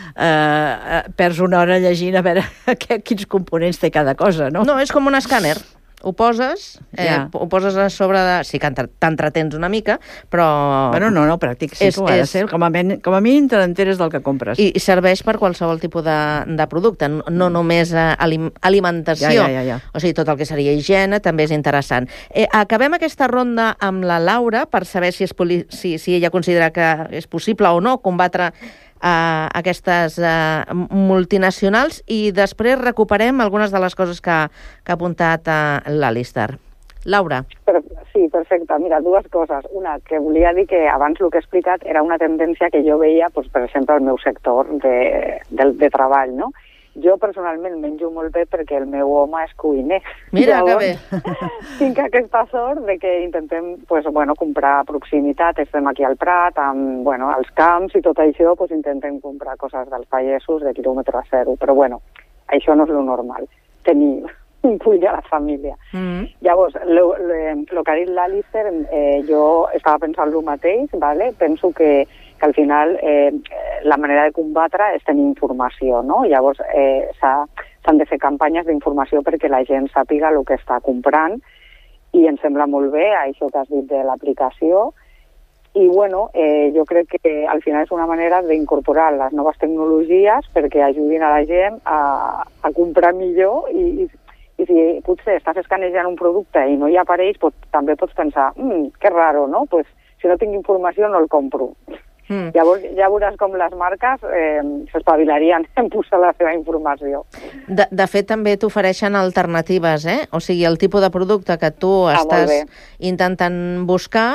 Speaker 16: Perds una hora llegint a veure quins components té cada cosa, no?
Speaker 4: No, és com un escàner. Ho poses a sobre de... Sí que t'entretens una mica, però...
Speaker 16: Bueno, no, pràctic sí que ho ha de ser. Com a mínim te n'enteres del que compres.
Speaker 4: I serveix per qualsevol tipus de producte, no només alimentació.
Speaker 16: Ja.
Speaker 4: O sigui, tot el que seria higiene també és interessant. Acabem aquesta ronda amb la Laura per saber si ella considera que és possible o no combatre aquestes multinacionals i després recuperem algunes de les coses que ha apuntat l'Alistair. Laura.
Speaker 18: Sí, perfecte. Mira, dues coses. Una, que volia dir que abans el que he explicat era una tendència que jo veia, doncs, per exemple, al meu sector de treball, no? Jo personalment menjo molt bé perquè el meu home és cuiner.
Speaker 4: Mira, que bé.
Speaker 18: Tinc aquesta sort de que intentem comprar a proximitat, estem aquí al Prat, als camps i tot això, intentem comprar coses dels pagesos de quilòmetre zero. Però això no és lo normal, tenir un cuiner a la família. Llavors, el que ha dit l'Alistair, jo estava pensant el mateix, ¿vale? Penso que al final la manera de combatre és tenir informació, no? Llavors s'han de fer campanyes d'informació perquè la gent sàpiga el que està comprant i em sembla molt bé això que has dit de l'aplicació i jo crec que al final és una manera d'incorporar les noves tecnologies perquè ajudin a la gent a comprar millor i si potser estàs escanejant un producte i no hi apareix, també pots pensar que raro, no? Si no tinc informació no el compro. Llavors ja veuràs com les marques s'espavilarien en posar la seva informació.
Speaker 4: De fet, també t'ofereixen alternatives, O sigui, el tipus de producte que tu estàs intentant buscar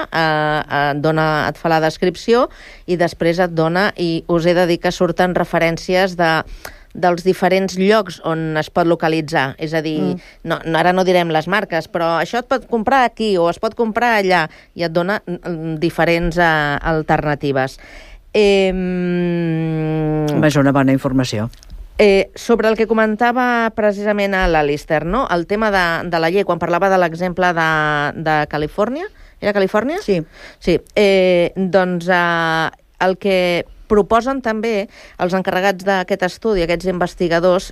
Speaker 4: et fa la descripció i després et dona, i us he de dir que surten referències dels diferents llocs on es pot localitzar. És a dir, ara no direm les marques, però això et pot comprar aquí o es pot comprar allà i et dona diferents alternatives.
Speaker 16: És una bona informació.
Speaker 4: Sobre el que comentava precisament a l'Alistair, no? El tema de la llei, quan parlava de l'exemple de Califòrnia, era Califòrnia?
Speaker 16: Sí.
Speaker 4: Doncs el que proposen també els encarregats d'aquest estudi, aquests investigadors,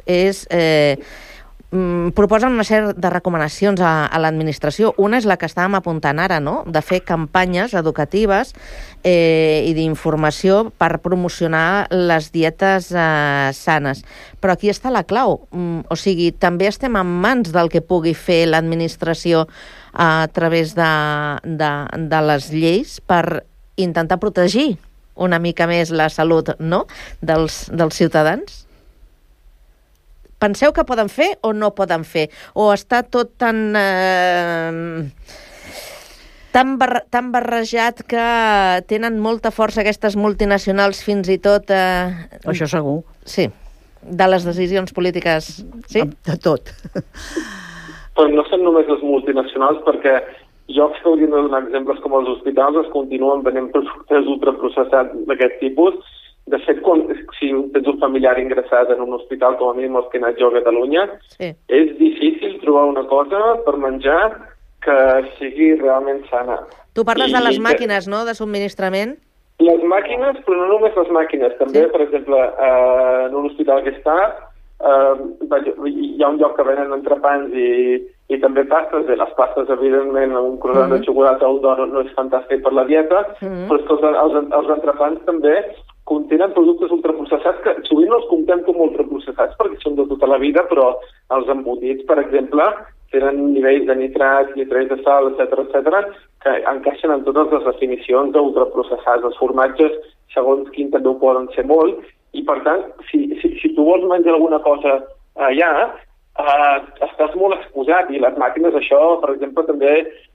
Speaker 4: proposen una sèrie de recomanacions a l'administració. Una és la que estàvem apuntant ara, no? De fer campanyes educatives i d'informació per promocionar les dietes sanes. Però aquí està la clau. O sigui, també estem en mans del que pugui fer l'administració a través de les lleis per intentar protegir una mica més la salut, no?, dels ciutadans? Penseu que poden fer o no poden fer? O està tot tan barrejat que tenen molta força aquestes multinacionals fins i tot...
Speaker 16: Això segur.
Speaker 4: Sí, de les decisions polítiques, sí?
Speaker 16: De tot.
Speaker 19: Però no són només les multinacionals, perquè jo que hauria de donar exemples com els hospitals es continuen venent productes ultraprocessats d'aquest tipus. De fet, si tens un familiar ingressat en un hospital, com a mínim els que he anat jo a Catalunya, és difícil trobar una cosa per menjar que sigui realment sana.
Speaker 4: Tu parles de les màquines, no?, de subministrament?
Speaker 19: Les màquines, però no només les màquines. També, per exemple, en un hospital que està, hi ha un lloc que venen entrepans i també pastes. Les pastes, evidentment, un croissant de xocolata o un donut no és fantàstic per la dieta, però és que els entrepans també contenen productes ultraprocessats que sovint no els comptem com ultraprocessats perquè són de tota la vida, però els embotits, per exemple, tenen nivells de nitrats, nitrats de sal, etc., que encaixen en totes les definicions d'ultraprocessats. Els formatges, segons quin, també ho poden ser molt, i per tant, si tu vols menjar alguna cosa allà, estàs molt exposat, i les màquines, això, per exemple, també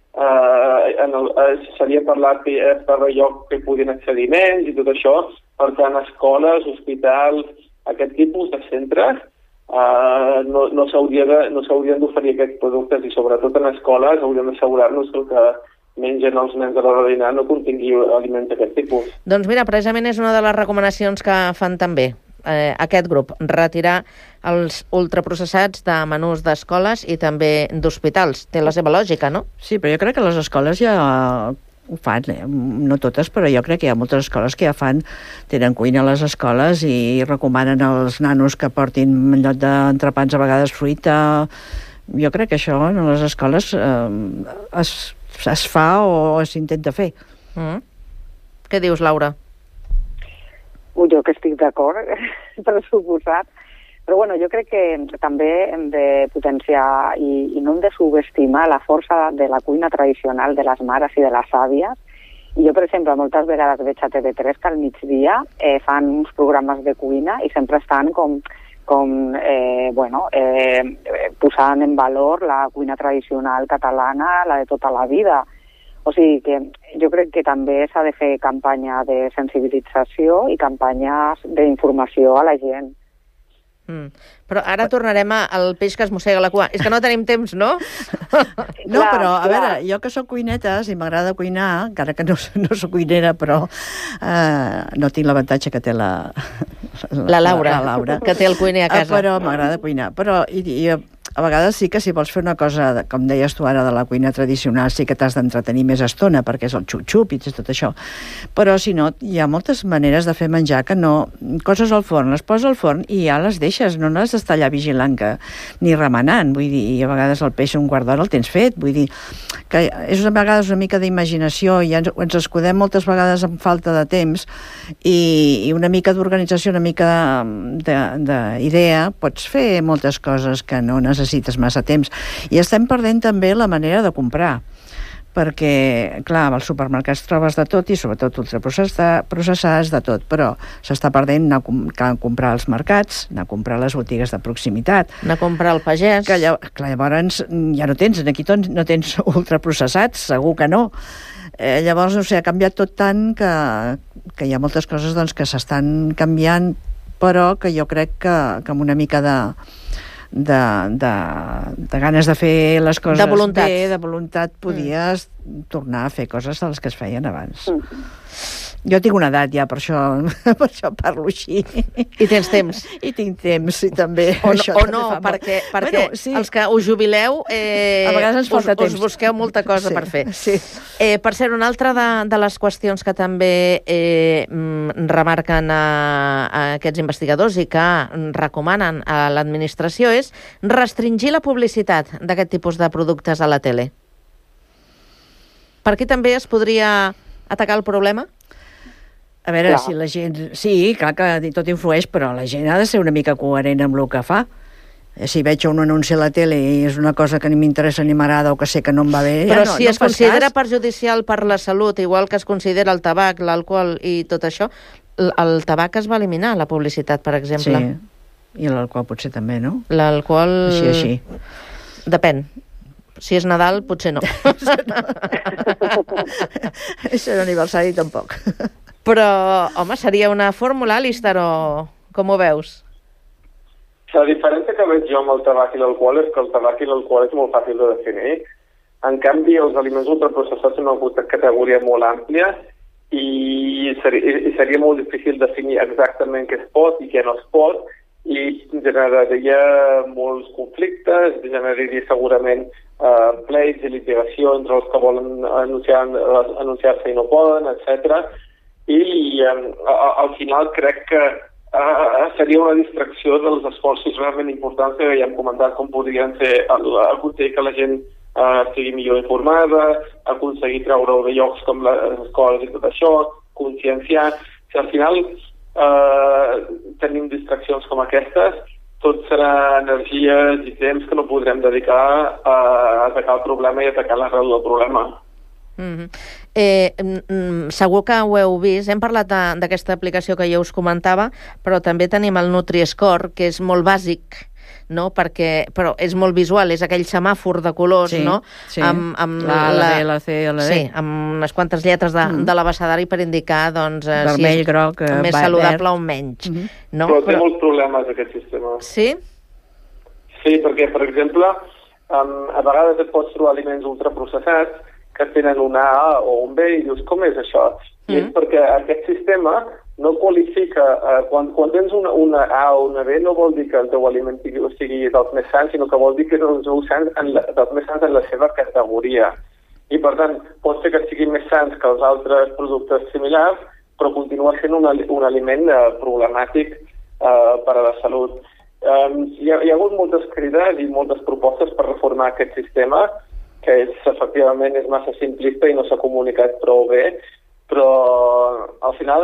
Speaker 19: seria parlat per allò que podien accedir nens i tot això. Per tant, escoles, hospitals, aquest tipus de centres no s'haurien d'oferir aquests productes, i sobretot en escoles hauríem d'assegurar-nos que el que mengen els nens a l'hora de dinar no contingui aliments d'aquest tipus.
Speaker 4: Doncs mira, precisament és una de les recomanacions que fan també aquest grup, retirar els ultraprocessats de menús d'escoles i també d'hospitals. Té la seva lògica, no?
Speaker 16: Sí, però jo crec que les escoles ja ho fan, no totes, però jo crec que hi ha moltes escoles que ja tenen cuina a les escoles i recomanen als nanos que portin en lloc d'entrepans a vegades fruita. Jo crec que això en les escoles es fa o s'intenta fer.
Speaker 4: Què dius, Laura?
Speaker 18: Jo que estic d'acord, per suposat. Però bueno, jo crec que també hem de potenciar i no hem de subestimar la força de la cuina tradicional de les mares i de les àvies. I jo, per exemple, moltes vegades veig a TV3 que al migdia fan uns programes de cuina i sempre estan posant en valor la cuina tradicional catalana, la de tota la vida. O sigui que jo crec que també s'ha de fer campanya de sensibilització i campanyes d'informació a la gent.
Speaker 4: Però ara tornarem al peix que es mossega la cua. És que no tenim temps, no?
Speaker 16: No, però, a veure, jo que soc cuineta, si m'agrada cuinar, encara que no soc cuinera, però no tinc l'avantatge que té la Laura,
Speaker 4: que té el cuiner a casa.
Speaker 16: Però m'agrada cuinar. Però a vegades sí que si vols fer una cosa, com deies tu ara, de la cuina tradicional, sí que t'has d'entretenir més estona, perquè és el xup-xup i tot això. Però si no, hi ha moltes maneres de fer menjar que no... Coses al forn, les poses al forn i ja les deixes, no has d'estar allà vigilant ni remenant, vull dir, i a vegades el peix un quart d'hora el tens fet, vull dir, que és a vegades una mica d'imaginació i ens escudem moltes vegades amb falta de temps i una mica d'organització, una mica d'idea, pots fer moltes coses que no necessites massa temps. I estem perdent també la manera de comprar, perquè, clar, als supermercats trobes de tot i sobretot ultraprocessats de tot, però s'està perdent anar a comprar als mercats, anar a comprar a les botigues de proximitat,
Speaker 4: anar a comprar al pagès,
Speaker 16: que llavors ja no tens, aquí no tens ultraprocessats, segur que no. Llavors, no sé, ha canviat tot tant que hi ha moltes coses doncs, que s'estan canviant, però que jo crec que amb una mica de ganes de fer les coses bé, de voluntat, podies tornar a fer coses de les que es feien abans. Jo tinc una edat ja, per això parlo així.
Speaker 4: I tens temps.
Speaker 16: I tinc temps, i també...
Speaker 4: O no, perquè els que us jubileu
Speaker 16: a vegades ens falta temps.
Speaker 4: Us busqueu molta cosa per fer.
Speaker 16: Sí.
Speaker 4: Per cert, una altra de les qüestions que també remarquen aquests investigadors i que recomanen a l'administració és restringir la publicitat d'aquest tipus de productes a la tele. Per aquí també es podria atacar el problema?
Speaker 16: A veure, si la gent... Sí, clar que tot influeix, però la gent ha de ser una mica coherent amb el que fa. Si veig un anunci a la tele i és una cosa que ni m'interessa ni m'agrada o que sé que no em va bé...
Speaker 4: Però si es considera perjudicial per la salut, igual que es considera el tabac, l'alcohol i tot això, el tabac es va eliminar, la publicitat, per exemple.
Speaker 16: Sí, i l'alcohol potser també, no?
Speaker 4: L'alcohol...
Speaker 16: Així.
Speaker 4: Depèn. Si és Nadal, potser no.
Speaker 16: És l'aniversari tampoc.
Speaker 4: Però, home, seria una fórmula, Alistair, o com ho veus?
Speaker 19: La diferència que veig jo amb el tabac i l'alcohol és que el tabac i l'alcohol és molt fàcil de definir. En canvi, els aliments ultraprocessats són una categoria molt àmplia i seria molt difícil definir exactament què es pot i què no es pot, i generaria molts conflictes, generaria segurament pleits i litigació entre els que volen anunciar-se i no poden, etc. I al final crec que seria una distracció dels esforços realment importants que ja hem comentat, com podrien ser aconseguir que la gent estigui millor informada, aconseguir treure de llocs com les escoles i tot això, conscienciar. Si al final tenim distraccions com aquestes, tot serà energies i temps que no podrem dedicar a atacar el problema i atacar l'arrel del problema.
Speaker 4: Segur que ho heu vist, hem parlat d'aquesta aplicació que ja us comentava, però també tenim el Nutri-Score, que és molt bàsic, no? Però és molt visual, és aquell semàfor de colors, no?
Speaker 16: Sí, amb la C, la D.
Speaker 4: Sí, amb unes quantes lletres de l'abecedari per indicar
Speaker 16: vermell, groc,
Speaker 4: més saludable o menys.
Speaker 19: Però té molts problemes aquest sistema.
Speaker 4: Sí?
Speaker 19: Sí, perquè, per exemple, a vegades et pots trobar aliments ultraprocessats que tenen una A o un B i dius, com és això? I és perquè aquest sistema no qualifica, quan tens una A o una B no vol dir que el teu aliment sigui dels més sants, sinó que vol dir que és dels més sants en la seva categoria. I per tant, pot ser que siguin més sants que els altres productes similars, però continua sent un aliment problemàtic per a la salut. Hi ha hagut moltes crides i moltes propostes per reformar aquest sistema, que efectivament és massa simplista i no s'ha comunicat prou bé, però al final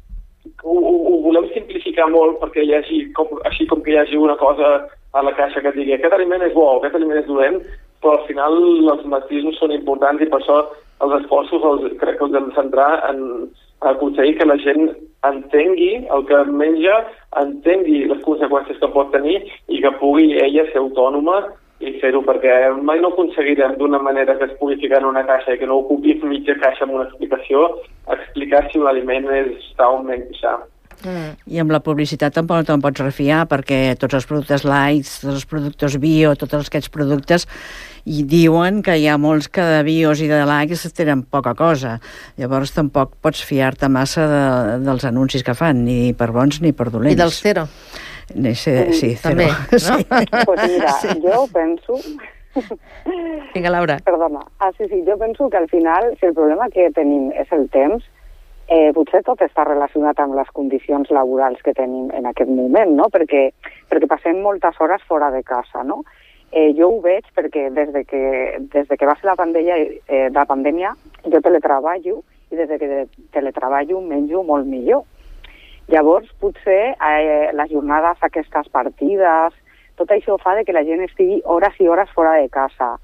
Speaker 19: ho volem simplificar molt perquè hi hagi, així com que hi hagi una cosa a la caixa que digui aquest aliment és bo, aquest aliment és dolent, però al final els matisos són importants i per això els esforços crec que els hem de centrar en aconseguir que la gent entengui el que menja, entengui les conseqüències que pot tenir i que pugui ella ser autònoma i fer-ho, perquè mai no aconseguirem d'una manera que es pugui ficar en una caixa i que no ocupi mitja caixa amb una explicació, explicar si l'aliment està o menys sa.
Speaker 16: I amb la publicitat tampoc no te'n pots refiar, perquè tots els productes light, tots els productes bio, tots aquests productes, i diuen que hi ha molts que de bios i de lights tenen poca cosa. Llavors tampoc pots fiar-te massa dels anuncis que fan, ni per bons ni per dolents.
Speaker 4: I dels zero.
Speaker 16: Sí,
Speaker 4: també,
Speaker 16: no?
Speaker 4: Sí.
Speaker 18: Pues mira, jo penso...
Speaker 4: Vinga, Laura.
Speaker 18: Perdona. Sí, jo penso que al final, si el problema que tenim és el temps, potser tot està relacionat amb les condicions laborals que tenim en aquest moment, no? Perquè passem moltes hores fora de casa, no? Jo ho veig perquè des que va ser la pandèmia jo teletreballo i des que teletreballo menjo molt millor. Llavors, potser les jornades, aquestes partides, tot això fa que la gent estigui hores i hores fora de casa.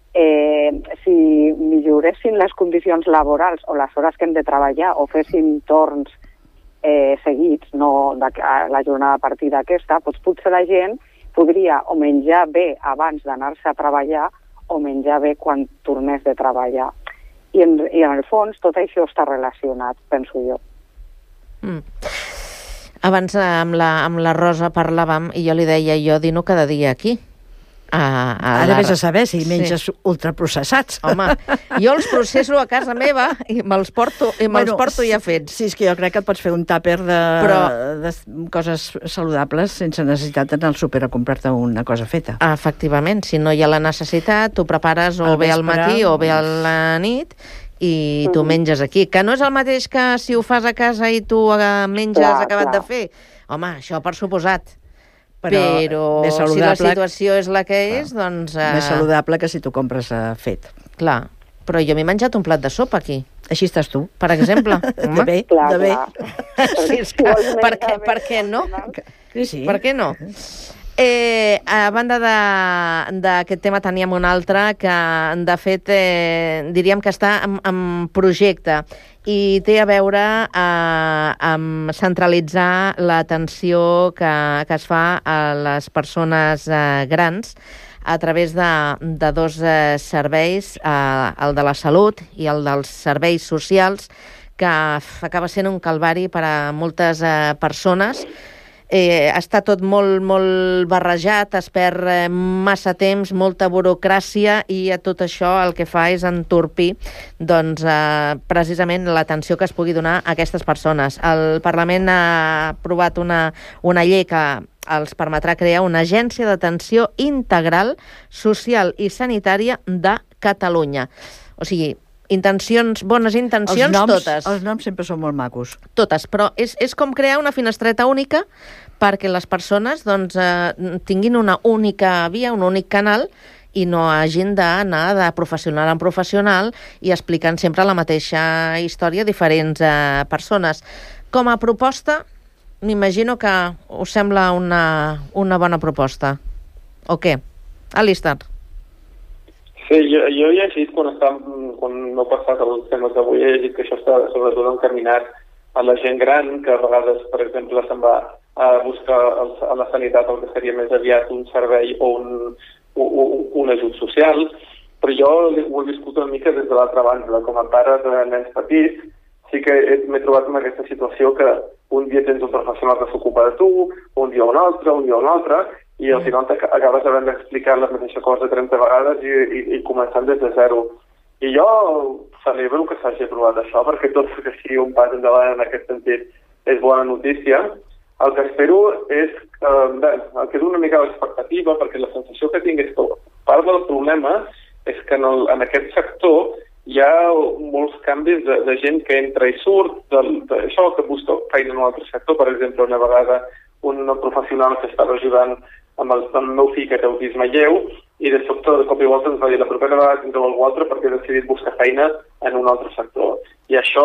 Speaker 18: Si milloressin les condicions laborals o les hores que hem de treballar o fessin torns seguits, no la jornada partida aquesta, doncs potser la gent podria o menjar bé abans d'anar-se a treballar o menjar bé quan tornés de treballar. I en el fons tot això està relacionat, penso jo.
Speaker 4: Abans amb la Rosa parlàvem i jo li deia, jo dino cada dia aquí.
Speaker 16: Ara vés a saber si menges ultraprocessats.
Speaker 4: Home, jo els processo a casa meva i me'ls porto ja fets.
Speaker 16: Sí, és que jo crec que et pots fer un tàper de coses saludables sense necessitat d'anar al súper a comprar-te una cosa feta.
Speaker 4: Efectivament, si no hi ha la necessitat, tu prepares o bé al matí o bé a la nit i tu menges aquí. Que no és el mateix que si ho fas a casa i tu menges acabat de fer. Home, això per suposat. Però si la situació és la que és, doncs...
Speaker 16: Més saludable que si tu compres fet.
Speaker 4: Clar, però jo m'he menjat un plat de sopa aquí.
Speaker 16: Així estàs tu.
Speaker 4: Per exemple.
Speaker 16: De bé.
Speaker 4: Per què no?
Speaker 16: Sí.
Speaker 4: Per què no? A banda d'aquest tema teníem un altre que, de fet, diríem que està en projecte i té a veure amb centralitzar l'atenció que es fa a les persones grans a través de dos serveis, el de la salut i el dels serveis socials, que acaba sent un calvari per a moltes persones. Està tot molt, molt barrejat, es perd massa temps, molta burocràcia i a tot això el que fa és entorpir precisament l'atenció que es pugui donar a aquestes persones. El Parlament ha aprovat una llei que els permetrà crear una agència d'atenció integral, social i sanitària de Catalunya. O sigui, bones intencions, totes.
Speaker 16: Els noms sempre són molt macos.
Speaker 4: Totes, però és com crear una finestreta única perquè les persones tinguin una única via, un únic canal i no hagin d'anar de professional en professional i explicant sempre la mateixa història a diferents persones. Com a proposta, m'imagino que us sembla una bona proposta. O què? Alistair?
Speaker 19: Sí, jo he llegit, quan m'he passat els temes d'avui, he llegit que això està sobretot encaminat a la gent gran, que a vegades, per exemple, se'n va a buscar a la sanitat el que seria més aviat un servei o un ajut social, però jo ho he viscut una mica des de l'altra banda. Com a pare de nens petits, sí que m'he trobat en aquesta situació que un dia tens un professional que s'ocupa de tu, un dia un altre, i al final acabes havent d'explicar la mateixa cosa 30 vegades i començant des de zero. I jo celebro que s'hagi aprovat això, perquè tot que sigui un pas endavant en aquest sentit és bona notícia. El que espero és el que és una mica l'expectativa, perquè la sensació que tinc és que part del problema és que en aquest sector hi ha molts canvis de gent que entra i surt d'això, que busca feina en un altre sector. Per exemple, una vegada un professional que estava ajudant amb el meu fill que té autisme lleu i de sobte de cop i volta ens va dir la propera vegada tindreu algú altre perquè he decidit buscar feina en un altre sector. I això,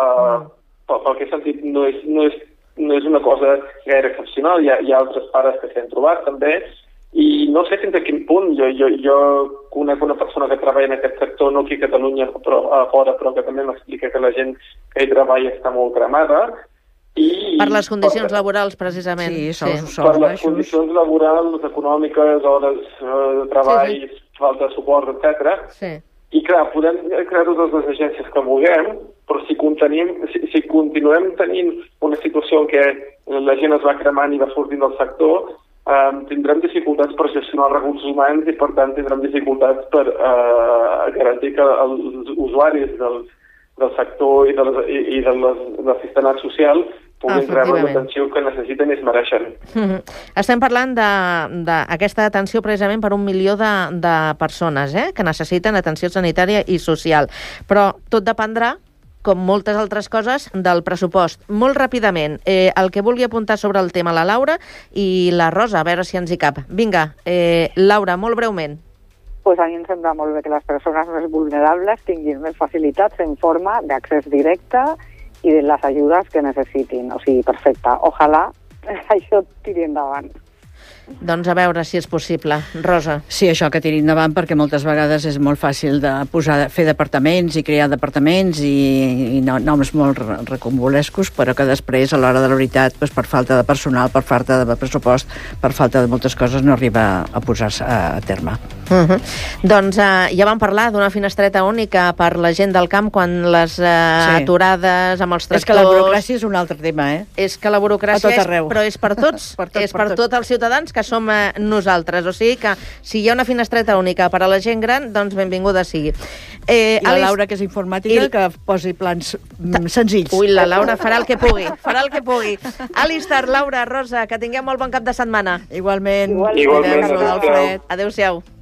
Speaker 19: pel que he sentit, no és una cosa gaire excepcional. Hi ha altres pares que s'han trobat també i no sé fins a quin punt. Jo conec una persona que treballa en aquest sector, no aquí a Catalunya però a fora, però que també m'explica que la gent que hi treballa està molt cremada.
Speaker 4: Per les condicions laborals, precisament.
Speaker 19: Per les condicions laborals, econòmiques, hores de treball, falta de suport, etc. I clar, podem crear totes les agències que vulguem, però si continuem tenint una situació en què la gent es va cremant i va sortint del sector, tindrem dificultats per gestionar els recursos humans i, per tant, tindrem dificultats per garantir que els usuaris del sector i de l'assistenat social puguin rebre l'atenció que necessiten i es mereixen.
Speaker 4: Estem parlant d'aquesta atenció precisament per 1 milió de persones que necessiten atenció sanitària i social. Però tot dependrà, com moltes altres coses, del pressupost. Molt ràpidament, el que vulgui apuntar sobre el tema la Laura i la Rosa, a veure si ens hi cap. Vinga, Laura, molt breument.
Speaker 18: Pues a mi em sembla molt bé que les persones més vulnerables tinguin més facilitats en forma d'accés directe i de les ajudes que necessitin. O sigui, perfecte. Ojalà això tiri endavant.
Speaker 4: Doncs a veure si és possible. Rosa.
Speaker 16: Sí, això que tiri endavant, perquè moltes vegades és molt fàcil de fer departaments i crear departaments i noms molt recombolescos, però que després, a l'hora de la veritat, per falta de personal, per falta de pressupost, per falta de moltes coses, no arriba a posar-se a terme.
Speaker 4: Doncs ja vam parlar d'una finestreta única per la gent del camp quan les aturades amb els tractors...
Speaker 16: És que la burocràcia és un altre tema,
Speaker 4: És que la burocràcia però és per tots, és per tots els ciutadans que som nosaltres. O sigui que si hi ha una finestreta única per a la gent gran, doncs benvinguda sigui.
Speaker 16: I la Laura, que és informàtica, que posi plans senzills.
Speaker 4: Ui, la Laura farà el que pugui. Alistar, Laura, Rosa, que tingueu molt bon cap de setmana.
Speaker 16: Igualment.
Speaker 4: Adéu-siau.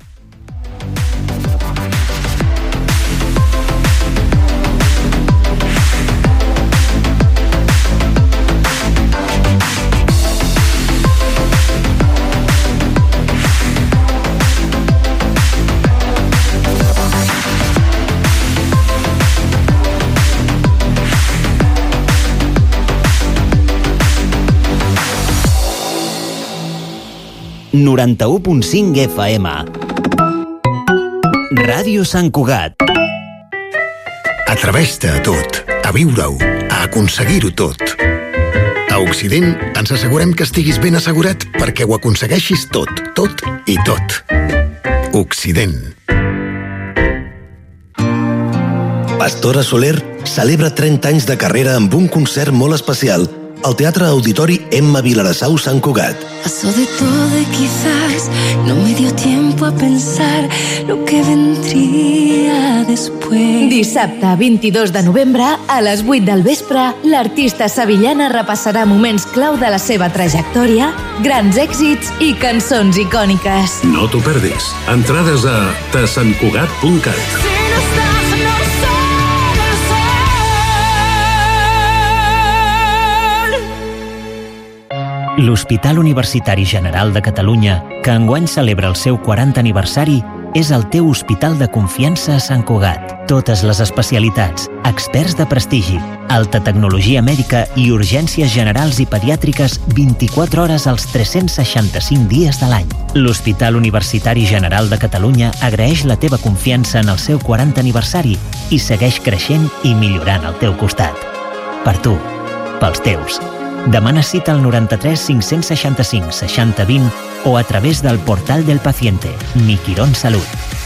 Speaker 20: ...91.5 FM. Ràdio Sant Cugat.
Speaker 21: Atreveix-te a tot, a viure-ho, a aconseguir-ho tot. A Occident ens assegurem que estiguis ben assegurat perquè ho aconsegueixis tot, tot i tot. Occident. Pastora Soler celebra 30 anys de carrera amb un concert molt especial al Teatre Auditori Emma Vilarassau Sant Cugat.
Speaker 22: Pasó de todo y quizás no me dio tiempo a pensar lo que vendría después.
Speaker 23: Dissabte 22 de novembre, a les 8 del vespre, l'artista sevillana repassarà moments clau de la seva trajectòria, grans èxits i cançons icòniques.
Speaker 24: No t'ho perdis. Entrades a tasantcugat.cat.
Speaker 20: L'Hospital Universitari General de Catalunya, que enguany celebra el seu 40 aniversari, és el teu hospital de confiança a Sant Cugat. Totes les especialitats, experts de prestigi, alta tecnologia mèdica i urgències generals i pediàtriques 24 hores als 365 dies de l'any. L'Hospital Universitari General de Catalunya agraeix la teva confiança en el seu 40 aniversari i segueix creixent i millorant al teu costat. Per tu, pels teus. Demana cita al 93 565 60 20 o a través del portal del paciente. Miquirón Salut.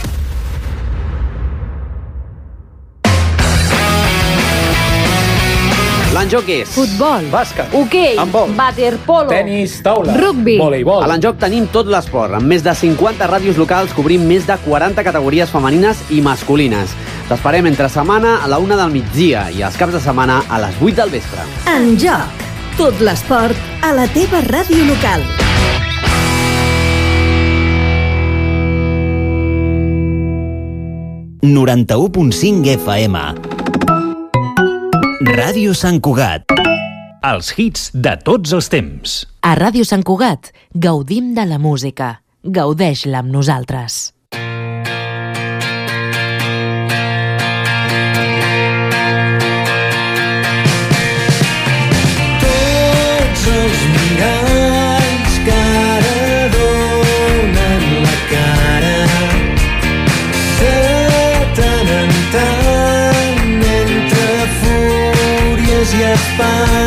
Speaker 25: L'enjoc és
Speaker 8: futbol,
Speaker 25: bàsquet,
Speaker 8: hoquei,
Speaker 25: handbol,
Speaker 8: waterpolo,
Speaker 25: tenis, taula,
Speaker 8: rugbi,
Speaker 25: voleibol. A l'enjoc tenim tot l'esport. Amb més de 50 ràdios locals cobrim més de 40 categories femenines i masculines. T'esperem entre setmana a la 1 del migdia i els caps de setmana a les 8 del vespre.
Speaker 23: En joc, tot l'esport a la teva ràdio local.
Speaker 20: ...91.5 FM. Ràdio Sant Cugat.
Speaker 1: Els hits de tots els temps.
Speaker 23: A Ràdio Sant Cugat gaudim de la música. Gaudeix-la amb nosaltres.
Speaker 2: Tots els miralls que ara donen la cara, de tant en tant, entre fúries i espais,